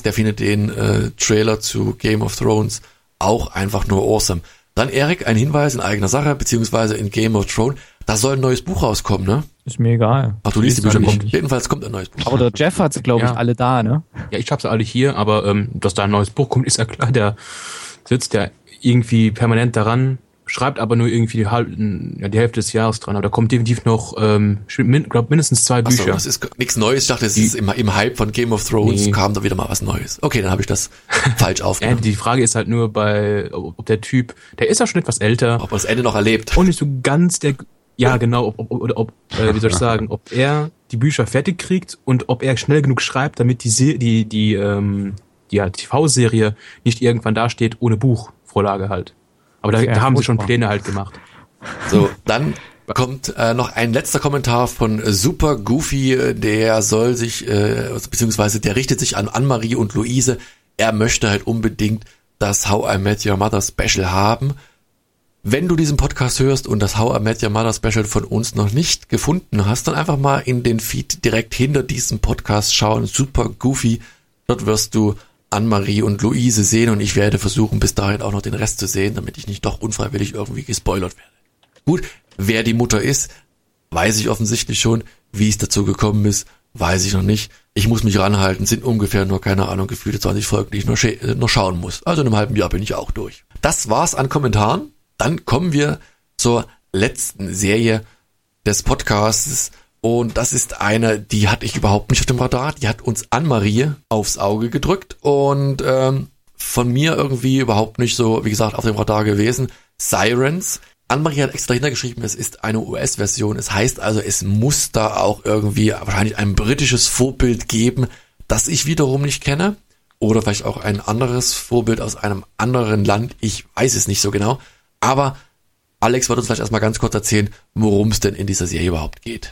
den äh, Trailer zu Game of Thrones auch einfach nur awesome. Dann Erik, ein Hinweis in eigener Sache, beziehungsweise in Game of Thrones, da soll ein neues Buch rauskommen, ne? Ist mir egal. Ach, du liest die Bücher nicht. Jedenfalls kommt ein neues Buch. Aber der Jeff hat sie, glaube ich, Ja. alle da, ne? Ja, ich habe sie alle hier, aber ähm, dass da ein neues Buch kommt, ist ja klar. Der sitzt ja irgendwie permanent daran, schreibt aber nur irgendwie die, halb, ja, die Hälfte des Jahres dran. Aber da kommt definitiv noch, ähm, ich glaube mindestens zwei Achso, Bücher. das ist nichts Neues. Ich dachte, es ist im, im Hype von Game of Thrones Nee. kam da wieder mal was Neues. Okay, dann habe ich das falsch Ja, aufgenommen. die Frage ist halt nur bei, ob der Typ, der ist ja schon etwas älter Ob man das Ende noch erlebt. und nicht so ganz der, ja genau, ob, ob, oder ob, äh, wie soll ich sagen, ob er die Bücher fertig kriegt und ob er schnell genug schreibt, damit die Se- die die ähm, die ja, T V-Serie nicht irgendwann dasteht ohne Buchvorlage halt. Aber da, Ja, da haben sie schon furchtbar. Pläne halt gemacht. So, dann kommt äh, noch ein letzter Kommentar von äh, Super Goofy, äh, der soll sich, äh, beziehungsweise der richtet sich an Anne-Marie und Luise. Er möchte halt unbedingt das How I Met Your Mother Special haben. Wenn du diesen Podcast hörst und das How I Met Your Mother Special von uns noch nicht gefunden hast, dann einfach mal in den Feed direkt hinter diesem Podcast schauen. Super Goofy, dort wirst du Anne-Marie und Luise sehen und ich werde versuchen, bis dahin auch noch den Rest zu sehen, damit ich nicht doch unfreiwillig irgendwie gespoilert werde. Gut, wer die Mutter ist, weiß ich offensichtlich schon. Wie es dazu gekommen ist, weiß ich noch nicht. Ich muss mich ranhalten, sind ungefähr nur, keine Ahnung, gefühlte zwanzig Folgen, die ich noch, scha- noch schauen muss. Also in einem halben Jahr bin ich auch durch. Das war's an Kommentaren. Dann kommen wir zur letzten Serie des Podcasts. Und das ist eine, die hatte ich überhaupt nicht auf dem Radar. Die hat uns Anne-Marie aufs Auge gedrückt und ähm, von mir irgendwie überhaupt nicht so, wie gesagt, auf dem Radar gewesen. Sirens. Anne-Marie hat extra dahinter geschrieben, es ist eine U S-Version. Es heißt also, es muss da auch irgendwie wahrscheinlich ein britisches Vorbild geben, das ich wiederum nicht kenne. Oder vielleicht auch ein anderes Vorbild aus einem anderen Land. Ich weiß es nicht so genau. Aber Alex wird uns vielleicht erstmal ganz kurz erzählen, worum es denn in dieser Serie überhaupt geht.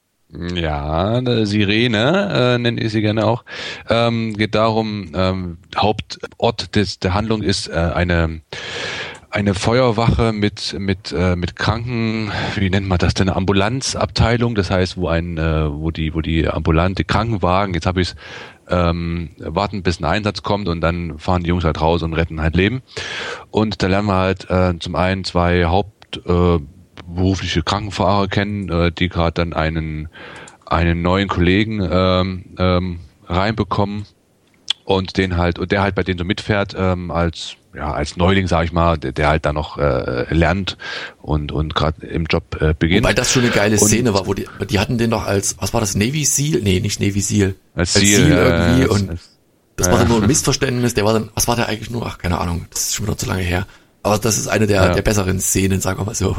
Ja, eine Sirene, äh, nenne ich sie gerne auch. Ähm, geht darum, ähm, Hauptort des, der Handlung ist äh, eine eine Feuerwache mit mit äh, mit Kranken, wie nennt man das denn, eine Ambulanzabteilung, das heißt, wo ein äh, wo die wo die ambulante Krankenwagen, jetzt habe ich es ähm, warten bis ein Einsatz kommt und dann fahren die Jungs halt raus und retten halt Leben. Und da lernen wir halt äh, zum einen zwei Haupt äh, berufliche Krankenfahrer kennen, äh, die gerade dann einen einen neuen Kollegen ähm, ähm, reinbekommen und den halt und der halt bei denen so mitfährt ähm, als ja als Neuling, sag ich mal, der, der halt da noch äh, lernt und und gerade im Job äh, beginnt. Wobei das schon eine geile Und- Szene war, wo die, die hatten den noch als, was war das, Navy Seal? Nee, nicht Navy Seal. als als Ziel, Ziel äh, irgendwie als- und als- das war dann nur ein Missverständnis, der war dann, was war der eigentlich nur? Ach, keine Ahnung, das ist schon wieder zu lange her. Aber das ist eine der, Ja. der besseren Szenen, sagen wir mal so.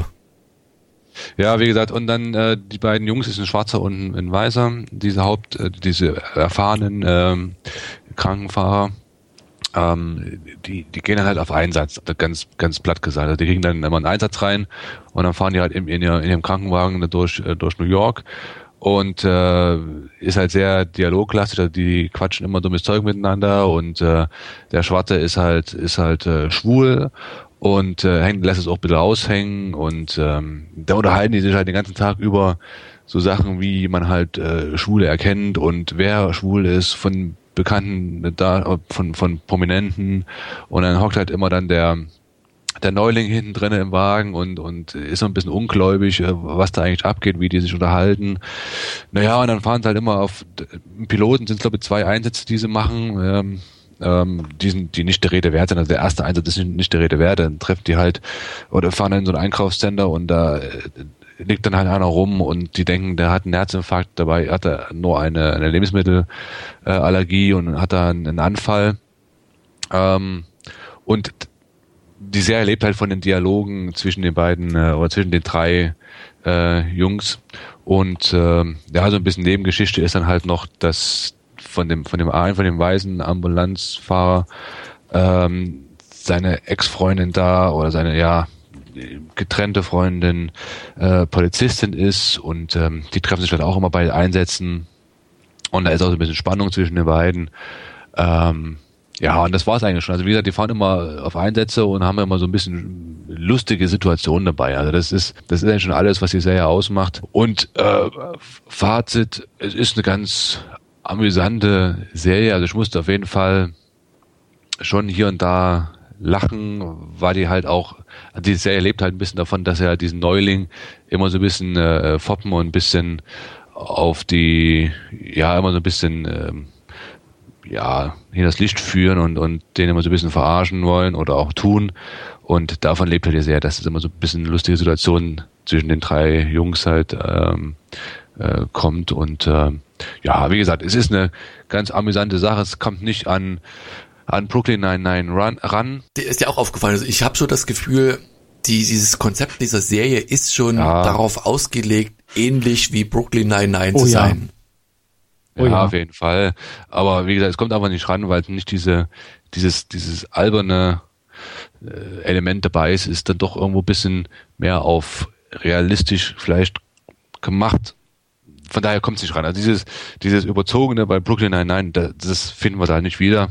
Ja, wie gesagt, und dann äh, die beiden Jungs, ist ein Schwarzer und ein Weißer, diese Haupt, äh, diese erfahrenen ähm, Krankenfahrer, ähm, die, die gehen dann halt auf Einsatz, ganz, ganz platt gesagt. Also die kriegen dann immer einen Einsatz rein und dann fahren die halt in, in, ihr, in ihrem Krankenwagen durch, äh, durch New York und äh, ist halt sehr dialoglastig, also die quatschen immer dummes Zeug miteinander und äh, der Schwarze ist halt, ist halt äh, schwul und äh, hängt, lässt es auch ein bisschen aushängen und ähm, da unterhalten die sich halt den ganzen Tag über so Sachen, wie man halt äh, Schwule erkennt und wer schwul ist von Bekannten, da von von Prominenten und dann hockt halt immer dann der der Neuling hinten drinne im Wagen und und ist so ein bisschen ungläubig, äh, was da eigentlich abgeht, wie die sich unterhalten. Naja, und dann fahren sie halt immer auf Piloten, sind glaube ich zwei Einsätze, die sie machen. Ähm, ähm, die sind die nicht der Rede wert sind. Also der erste Einsatz ist nicht der Rede wert, dann treffen die halt oder fahren dann in so einen Einkaufscenter und da äh, liegt dann halt einer rum und die denken, der hat einen Herzinfarkt, dabei hat er nur eine, eine Lebensmittelallergie äh, und hat da einen Anfall. Ähm, und die Serie lebt halt von den Dialogen zwischen den beiden äh, oder zwischen den drei äh, Jungs und äh, ja, so ein bisschen Nebengeschichte ist dann halt noch, dass von dem von dem einen, von dem weißen Ambulanzfahrer ähm, seine Ex-Freundin da oder seine, ja, getrennte Freundin äh, Polizistin ist und ähm, die treffen sich halt auch immer bei Einsätzen und da ist auch so ein bisschen Spannung zwischen den beiden. Ähm, ja, und das war's eigentlich schon. Also wie gesagt, die fahren immer auf Einsätze und haben immer so ein bisschen lustige Situationen dabei. Also das ist das ist eigentlich schon alles, was die Serie ausmacht. Und äh, Fazit, es ist eine ganz amüsante Serie. Also ich musste auf jeden Fall schon hier und da lachen, weil die halt auch, die Serie lebt halt ein bisschen davon, dass er diesen Neuling immer so ein bisschen äh, foppen und ein bisschen auf die, ja, immer so ein bisschen, ähm, ja, hinters Licht führen und, und den immer so ein bisschen verarschen wollen oder auch tun. Und davon lebt halt die Serie, dass es immer so ein bisschen lustige Situationen zwischen den drei Jungs halt ähm, äh, kommt. Und äh, ja, wie gesagt, es ist eine ganz amüsante Sache. Es kommt nicht an an Brooklyn Nine-Nine ran, ran. Der ist ja auch aufgefallen. Also ich habe so das Gefühl, die, dieses Konzept dieser Serie ist schon ja. darauf ausgelegt, ähnlich wie Brooklyn Nine-Nine oh, zu ja. sein. Ja, oh, ja, auf jeden Fall. Aber wie gesagt, es kommt aber nicht ran, weil nicht diese, dieses, dieses alberne äh, Element dabei ist, ist dann doch irgendwo ein bisschen mehr auf realistisch vielleicht gemacht. Von daher kommt es nicht ran. Also dieses, dieses Überzogene bei Brooklyn Nine-Nine, das, das finden wir da nicht wieder.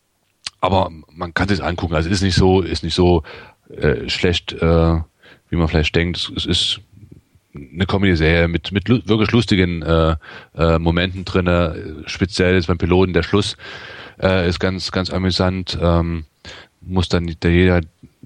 Aber man kann sich angucken. Also es ist nicht so, ist nicht so äh, schlecht, äh, wie man vielleicht denkt. Es ist eine Comedy-Serie mit mit lu- wirklich lustigen äh, äh, Momenten drinne. Speziell ist beim Piloten der Schluss äh, ist ganz ganz amüsant. Ähm, muss dann der jeder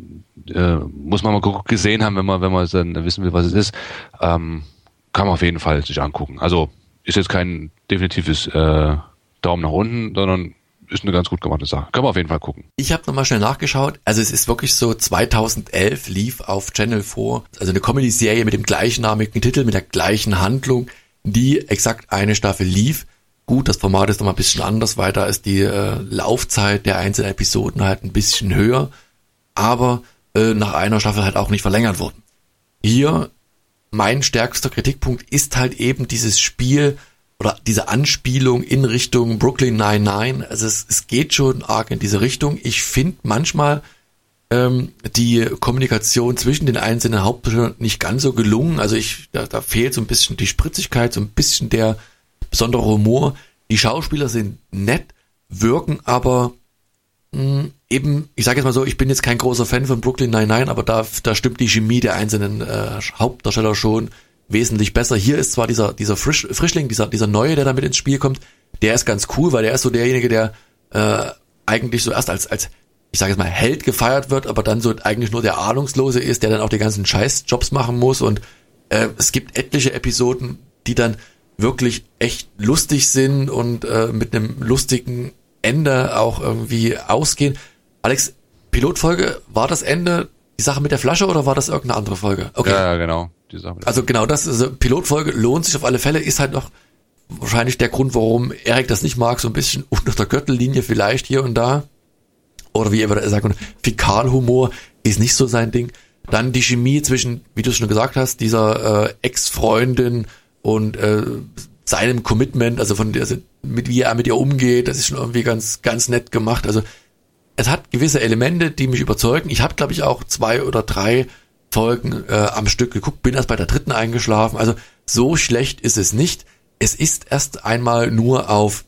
äh, muss man mal gesehen haben, wenn man wenn man dann wissen will, was es ist. Ähm, kann man auf jeden Fall sich angucken. Also ist jetzt kein definitives äh, Daumen nach unten, sondern ist eine ganz gut gemachte Sache. Können wir auf jeden Fall gucken. Ich habe nochmal schnell nachgeschaut. Also es ist wirklich so, zweitausendelf lief auf Channel vier, also eine Comedy-Serie mit dem gleichnamigen Titel, mit der gleichen Handlung, die exakt eine Staffel lief. Gut, das Format ist nochmal ein bisschen anders, weil da ist die äh, Laufzeit der einzelnen Episoden halt ein bisschen höher, aber äh, nach einer Staffel halt auch nicht verlängert worden. Hier, mein stärkster Kritikpunkt ist halt eben dieses Spiel, oder diese Anspielung in Richtung Brooklyn Nine-Nine, also es, es geht schon arg in diese Richtung. Ich finde manchmal ähm, die Kommunikation zwischen den einzelnen Hauptpersonen nicht ganz so gelungen. Also ich, da, da fehlt so ein bisschen die Spritzigkeit, so ein bisschen der besondere Humor. Die Schauspieler sind nett, wirken aber mh, eben, ich sage jetzt mal so, ich bin jetzt kein großer Fan von Brooklyn Nine-Nine, aber da, da stimmt die Chemie der einzelnen äh, Hauptdarsteller schon wesentlich besser. Hier ist zwar dieser dieser Frisch, Frischling, dieser dieser Neue, der da mit ins Spiel kommt, der ist ganz cool, weil der ist so derjenige, der äh, eigentlich so erst als als ich sage jetzt mal Held gefeiert wird, aber dann so eigentlich nur der Ahnungslose ist, der dann auch die ganzen Scheißjobs machen muss. Und äh, es gibt etliche Episoden, die dann wirklich echt lustig sind und äh, mit einem lustigen Ende auch irgendwie ausgehen. Alex, Pilotfolge, war das Ende die Sache mit der Flasche oder war das irgendeine andere Folge? Okay. Ja, genau. Die Sache also genau, das ist also Pilotfolge, lohnt sich auf alle Fälle, ist halt noch wahrscheinlich der Grund, warum Erik das nicht mag, so ein bisschen unter der Gürtellinie vielleicht hier und da. Oder wie er sagt, Fäkalhumor ist nicht so sein Ding. Dann die Chemie zwischen, wie du es schon gesagt hast, dieser äh, Ex-Freundin und äh, seinem Commitment, also von der, also mit wie er mit ihr umgeht, das ist schon irgendwie ganz, ganz nett gemacht. Also es hat gewisse Elemente, die mich überzeugen. Ich habe, glaube ich, auch zwei oder drei Folgen äh, am Stück geguckt, bin erst bei der dritten eingeschlafen. Also so schlecht ist es nicht. Es ist erst einmal nur auf,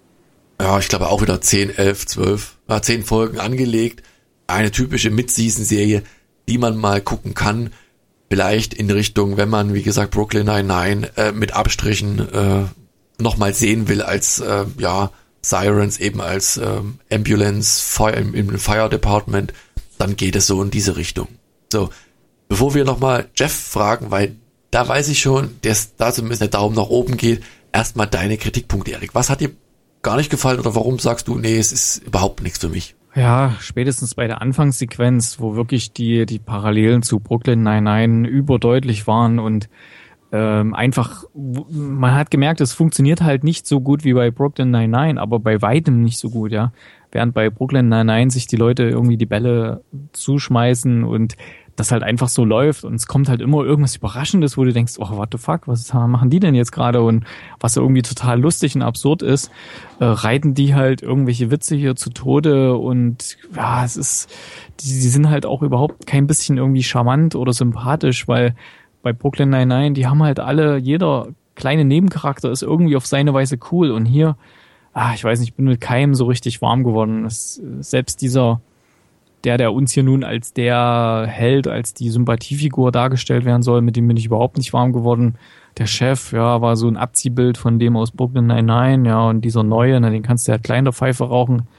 ja, ich glaube auch wieder zehn, elf, zwölf, ja, zehn Folgen angelegt. Eine typische Mid-Season-Serie, die man mal gucken kann. Vielleicht in Richtung, wenn man, wie gesagt, Brooklyn Nine-Nine äh, mit Abstrichen äh, nochmal sehen will als, äh, ja, Sirens eben als ähm, Ambulance Fire, im, im Fire Department, dann geht es so in diese Richtung. So, bevor wir nochmal Jeff fragen, weil da weiß ich schon, dass da zumindest der Daumen nach oben geht, erstmal deine Kritikpunkte, Erik. Was hat dir gar nicht gefallen oder warum sagst du, nee, es ist überhaupt nichts für mich? Ja, spätestens bei der Anfangssequenz, wo wirklich die die Parallelen zu Brooklyn Nine-Nine überdeutlich waren und ähm, einfach, man hat gemerkt, es funktioniert halt nicht so gut wie bei Brooklyn Nine-Nine, aber bei weitem nicht so gut, ja. Während bei Brooklyn Nine-Nine sich die Leute irgendwie die Bälle zuschmeißen und das halt einfach so läuft und es kommt halt immer irgendwas Überraschendes, wo du denkst, oh, what the fuck, was machen die denn jetzt gerade? Und was irgendwie total lustig und absurd ist, äh, reiten die halt irgendwelche Witze hier zu Tode und ja, es ist, die, die sind halt auch überhaupt kein bisschen irgendwie charmant oder sympathisch, weil bei Brooklyn Nine-Nine, die haben halt alle, jeder kleine Nebencharakter ist irgendwie auf seine Weise cool und hier, ah, ich weiß nicht, ich bin mit keinem so richtig warm geworden. Es, selbst dieser der, der uns hier nun als der Held, als die Sympathiefigur dargestellt werden soll, mit dem bin ich überhaupt nicht warm geworden. Der Chef, ja, war so ein Abziehbild von dem aus Brooklyn Nine-Nine, ja, und dieser Neue, na, den kannst du halt klein der Pfeife rauchen.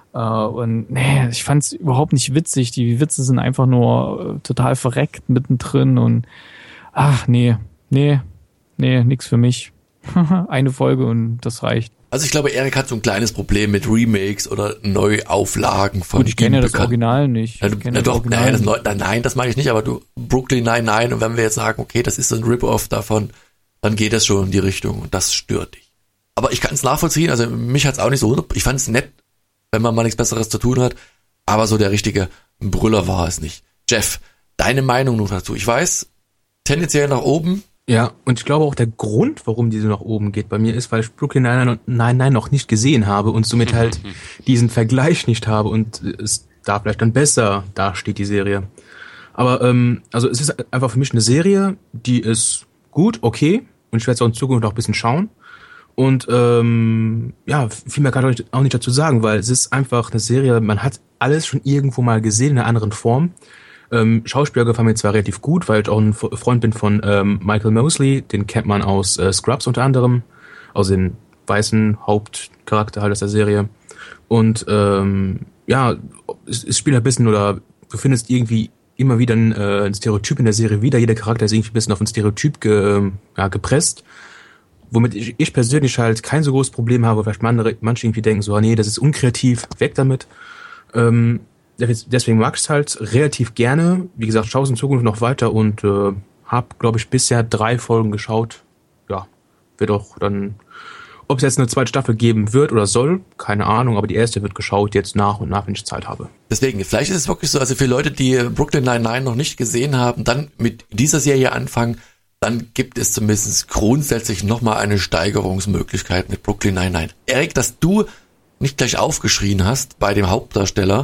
Uh, und nee, ich fand's überhaupt nicht witzig. Die Witze sind einfach nur äh, total verreckt mittendrin und ach nee, nee, nee, nix für mich. Eine Folge und das reicht. Also ich glaube, Erik hat so ein kleines Problem mit Remakes oder Neuauflagen von Gut, ich kenne ja das Original nicht. Ja, du, ich ja, doch, Original nein, das, nein, nein, das meine ich nicht, aber du, Brooklyn Nine-Nine, und wenn wir jetzt sagen, okay, das ist so ein Rip-Off davon, dann geht das schon in die Richtung und das stört dich. Aber ich kann es nachvollziehen, also mich hat's auch nicht so, ich fand es nett, wenn man mal nichts Besseres zu tun hat, aber so der richtige Brüller war es nicht. Jeff, deine Meinung noch dazu? Ich weiß, tendenziell nach oben. Ja, und ich glaube auch der Grund, warum diese nach oben geht bei mir ist, weil ich Brooklyn Nine-Nine noch nicht gesehen habe und somit halt diesen Vergleich nicht habe und es da vielleicht dann besser dasteht, die Serie. Aber ähm, also es ist einfach für mich eine Serie, die ist gut, okay, und ich werde es auch in Zukunft noch ein bisschen schauen. Und ähm, ja, viel mehr kann ich auch nicht dazu sagen, weil es ist einfach eine Serie, man hat alles schon irgendwo mal gesehen in einer anderen Form. Ähm, Schauspieler gefallen mir zwar relativ gut, weil ich auch ein Freund bin von ähm, Michael Mosley, den kennt man aus äh, Scrubs unter anderem, aus den weißen Hauptcharakter halt aus der Serie. Und ähm, ja, es, es spielt ein bisschen, oder du findest irgendwie immer wieder ein, äh, ein Stereotyp in der Serie wieder. Jeder Charakter ist irgendwie ein bisschen auf ein Stereotyp ge, ja, gepresst. Womit ich, ich persönlich halt kein so großes Problem habe, vielleicht andere, manche irgendwie denken so, ah, nee, das ist unkreativ, weg damit. Ähm, deswegen mag ich es halt relativ gerne. Wie gesagt, schaue es in Zukunft noch weiter und äh, habe, glaube ich, bisher drei Folgen geschaut. Ja, wird auch dann, ob es jetzt eine zweite Staffel geben wird oder soll, keine Ahnung, aber die erste wird geschaut jetzt nach und nach, wenn ich Zeit habe. Deswegen, vielleicht ist es wirklich so, also für Leute, die Brooklyn Nine-Nine noch nicht gesehen haben, dann mit dieser Serie anfangen, dann gibt es zumindest grundsätzlich nochmal eine Steigerungsmöglichkeit mit Brooklyn Nine-Nine. Erik, dass du nicht gleich aufgeschrien hast bei dem Hauptdarsteller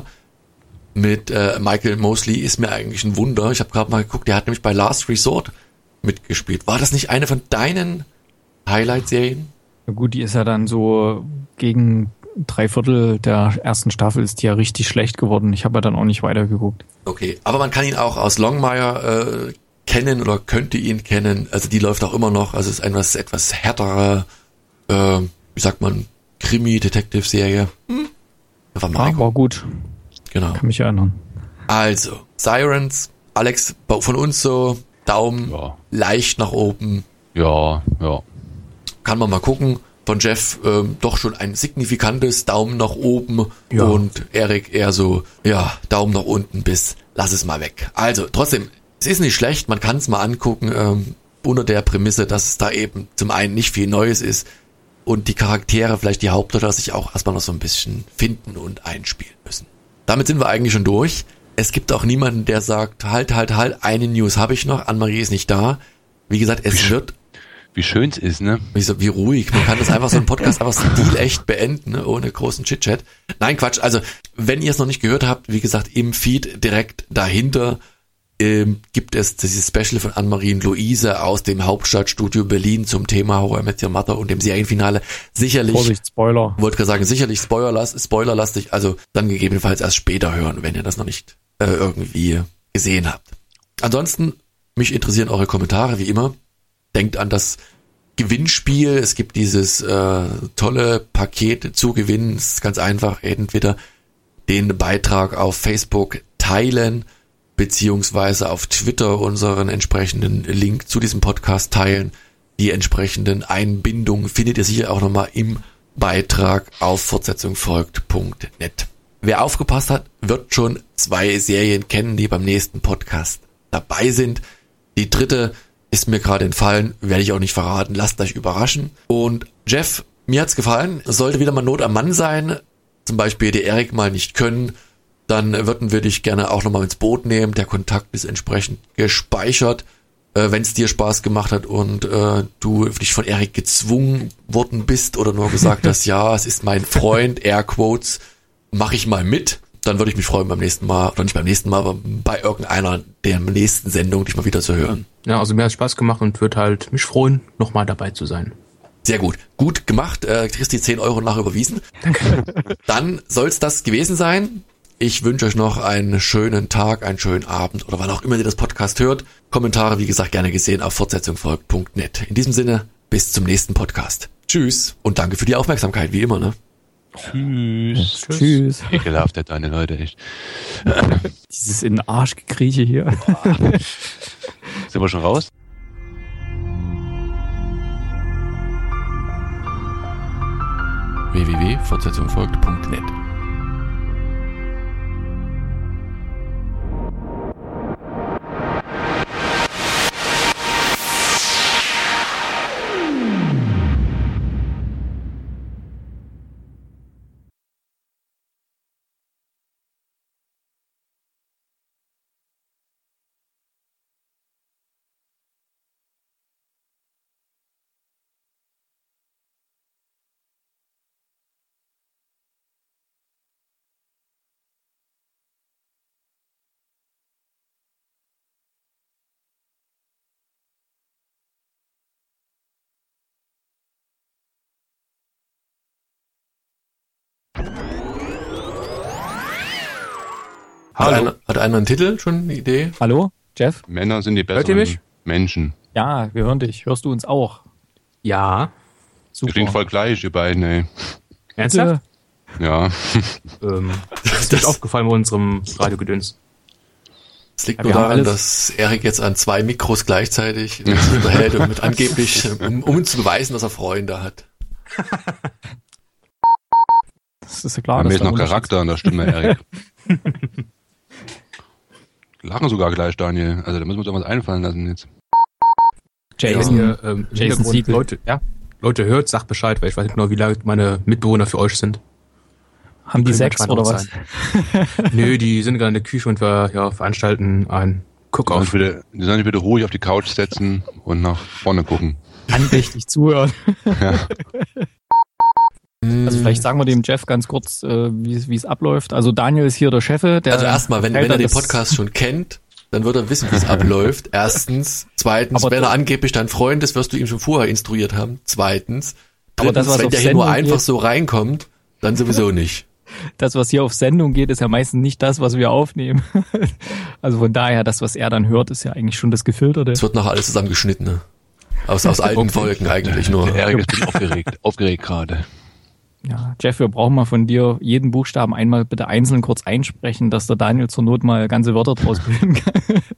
mit äh, Michael Mosley, ist mir eigentlich ein Wunder. Ich habe gerade mal geguckt, der hat nämlich bei Last Resort mitgespielt. War das nicht eine von deinen Highlight-Serien? Ja gut, die ist ja dann so gegen drei Viertel der ersten Staffel ist die ja richtig schlecht geworden. Ich habe ja dann auch nicht weitergeguckt. Okay, aber man kann ihn auch aus Longmire äh, kennen oder könnte ihn kennen. Also die läuft auch immer noch. Also es ist etwas, etwas härtere, äh, wie sagt man, Krimi-Detektiv-Serie. Hm? War, ah, war gut. Genau. Kann mich erinnern. Also, Sirens, Alex, von uns so, Daumen ja. Leicht nach oben. Ja, ja. Kann man mal gucken. Von Jeff ähm, doch schon ein signifikantes Daumen nach oben ja. Und Erik eher so, ja, Daumen nach unten bis lass es mal weg. Also, trotzdem, es ist nicht schlecht, man kann es mal angucken, ähm, unter der Prämisse, dass es da eben zum einen nicht viel Neues ist und die Charaktere, vielleicht die Hauptdarsteller, sich auch erstmal noch so ein bisschen finden und einspielen müssen. Damit sind wir eigentlich schon durch. Es gibt auch niemanden, der sagt, halt, halt, halt, eine News habe ich noch, Annemarie ist nicht da. Wie gesagt, es wie wird... Wie schön es ist, ne? Wie, so, wie ruhig, man kann das einfach so einen Podcast einfach stilecht beenden, ne? Ohne großen Chit-Chat. Nein, Quatsch, also wenn ihr es noch nicht gehört habt, wie gesagt, im Feed direkt dahinter ähm, gibt es dieses Special von Annemarie und Luise aus dem Hauptstadtstudio Berlin zum Thema How I Met Your Mother und dem Serienfinale. Sicherlich, Vorsicht, Spoiler. Wollte gerade sagen, sicherlich spoilerlast, spoilerlastig, also dann gegebenenfalls erst später hören, wenn ihr das noch nicht äh, irgendwie gesehen habt. Ansonsten, mich interessieren eure Kommentare, wie immer. Denkt an das Gewinnspiel. Es gibt dieses äh, tolle Paket zu gewinnen. Es ist ganz einfach. Entweder den Beitrag auf Facebook teilen, beziehungsweise auf Twitter unseren entsprechenden Link zu diesem Podcast teilen. Die entsprechenden Einbindungen findet ihr sicher auch nochmal im Beitrag auf fortsetzung folgt punkt net. Wer aufgepasst hat, wird schon zwei Serien kennen, die beim nächsten Podcast dabei sind. Die dritte ist mir gerade entfallen, werde ich auch nicht verraten. Lasst euch überraschen. Und Jeff, mir hat's gefallen. Es sollte wieder mal Not am Mann sein. Zum Beispiel der Erik mal nicht können. Dann würden wir dich gerne auch nochmal ins Boot nehmen. Der Kontakt ist entsprechend gespeichert. Äh, wenn es dir Spaß gemacht hat und äh, du dich von Erik gezwungen worden bist oder nur gesagt hast, ja, es ist mein Freund, Airquotes, mache ich mal mit. Dann würde ich mich freuen beim nächsten Mal, oder nicht beim nächsten Mal, aber bei irgendeiner der nächsten Sendung dich mal wieder zu hören. Ja, also mir hat es Spaß gemacht und würde halt mich freuen, nochmal dabei zu sein. Sehr gut. Gut gemacht. Äh, kriegst die zehn Euro nachher überwiesen. Danke. Dann soll es das gewesen sein. Ich wünsche euch noch einen schönen Tag, einen schönen Abend oder wann auch immer ihr das Podcast hört. Kommentare, wie gesagt, gerne gesehen auf fortsetzung folgt punkt net. In diesem Sinne, bis zum nächsten Podcast. Tschüss und danke für die Aufmerksamkeit, wie immer, ne? Tschüss. Tschüss. Tschüss. Ekelhaft, der deine Leute, echt. Dieses in den Arsch gekrieche hier. Sind wir schon raus? w w w punkt fortsetzung folgt punkt net Hat einer, hat einer einen Titel, schon eine Idee? Hallo, Jeff? Männer sind die Hört ihr besseren mich? Menschen. Ja, wir hören dich. Hörst du uns auch? Ja. Super. Klingt voll gleich, ihr beiden, ey. Ernsthaft? Ja. ähm, das ist nicht aufgefallen bei unserem Radiogedöns. Es liegt Ja, nur wir haben daran, alles- dass Erik jetzt an zwei Mikros gleichzeitig sich unterhält und mit angeblich, um, um uns zu beweisen, dass er Freunde hat. Das ist ja klar. Bei mir dass ist da noch Unterschied- Charakter an der Stimme, Erik. Lachen sogar gleich, Daniel. Also da müssen wir uns irgendwas einfallen lassen jetzt. Jason, Wenn ihr ähm, im Jason Hintergrund Segel. Leute, Ja? Leute hört, sagt Bescheid, weil ich weiß nicht genau, wie lange meine Mitbewohner für euch sind. Haben die Können Sex manchmal oder laut was? Nö, die sind gerade in der Küche und wir ja, veranstalten einen Die sollen, Cook-Off. sich bitte, die sollen sich bitte ruhig auf die Couch setzen und nach vorne gucken. Andächtig zuhören. Ja. Also vielleicht sagen wir dem Jeff ganz kurz, äh, wie es wie es abläuft. Also Daniel ist hier der Chefe. Der Also erstmal, wenn, hält wenn er den das- Podcast schon kennt, dann wird er wissen, wie es abläuft. Erstens. Zweitens, Aber wenn er das- angeblich dein Freund ist, wirst du ihm schon vorher instruiert haben. Zweitens. Aber das, Drittens, was wenn auf der hier nur Sendung einfach geht- so reinkommt, dann sowieso nicht. Das, was hier auf Sendung geht, ist ja meistens nicht das, was wir aufnehmen. Also von daher, das, was er dann hört, ist ja eigentlich schon das Gefilterte. Es wird nachher alles zusammengeschnitten. Ne? Aus, aus alten Folgen eigentlich nur. Der Erik ist ein bisschen aufgeregt, aufgeregt gerade. Ja, Jeff, wir brauchen mal von dir jeden Buchstaben einmal bitte einzeln kurz einsprechen, dass der Daniel zur Not mal ganze Wörter draus bilden kann.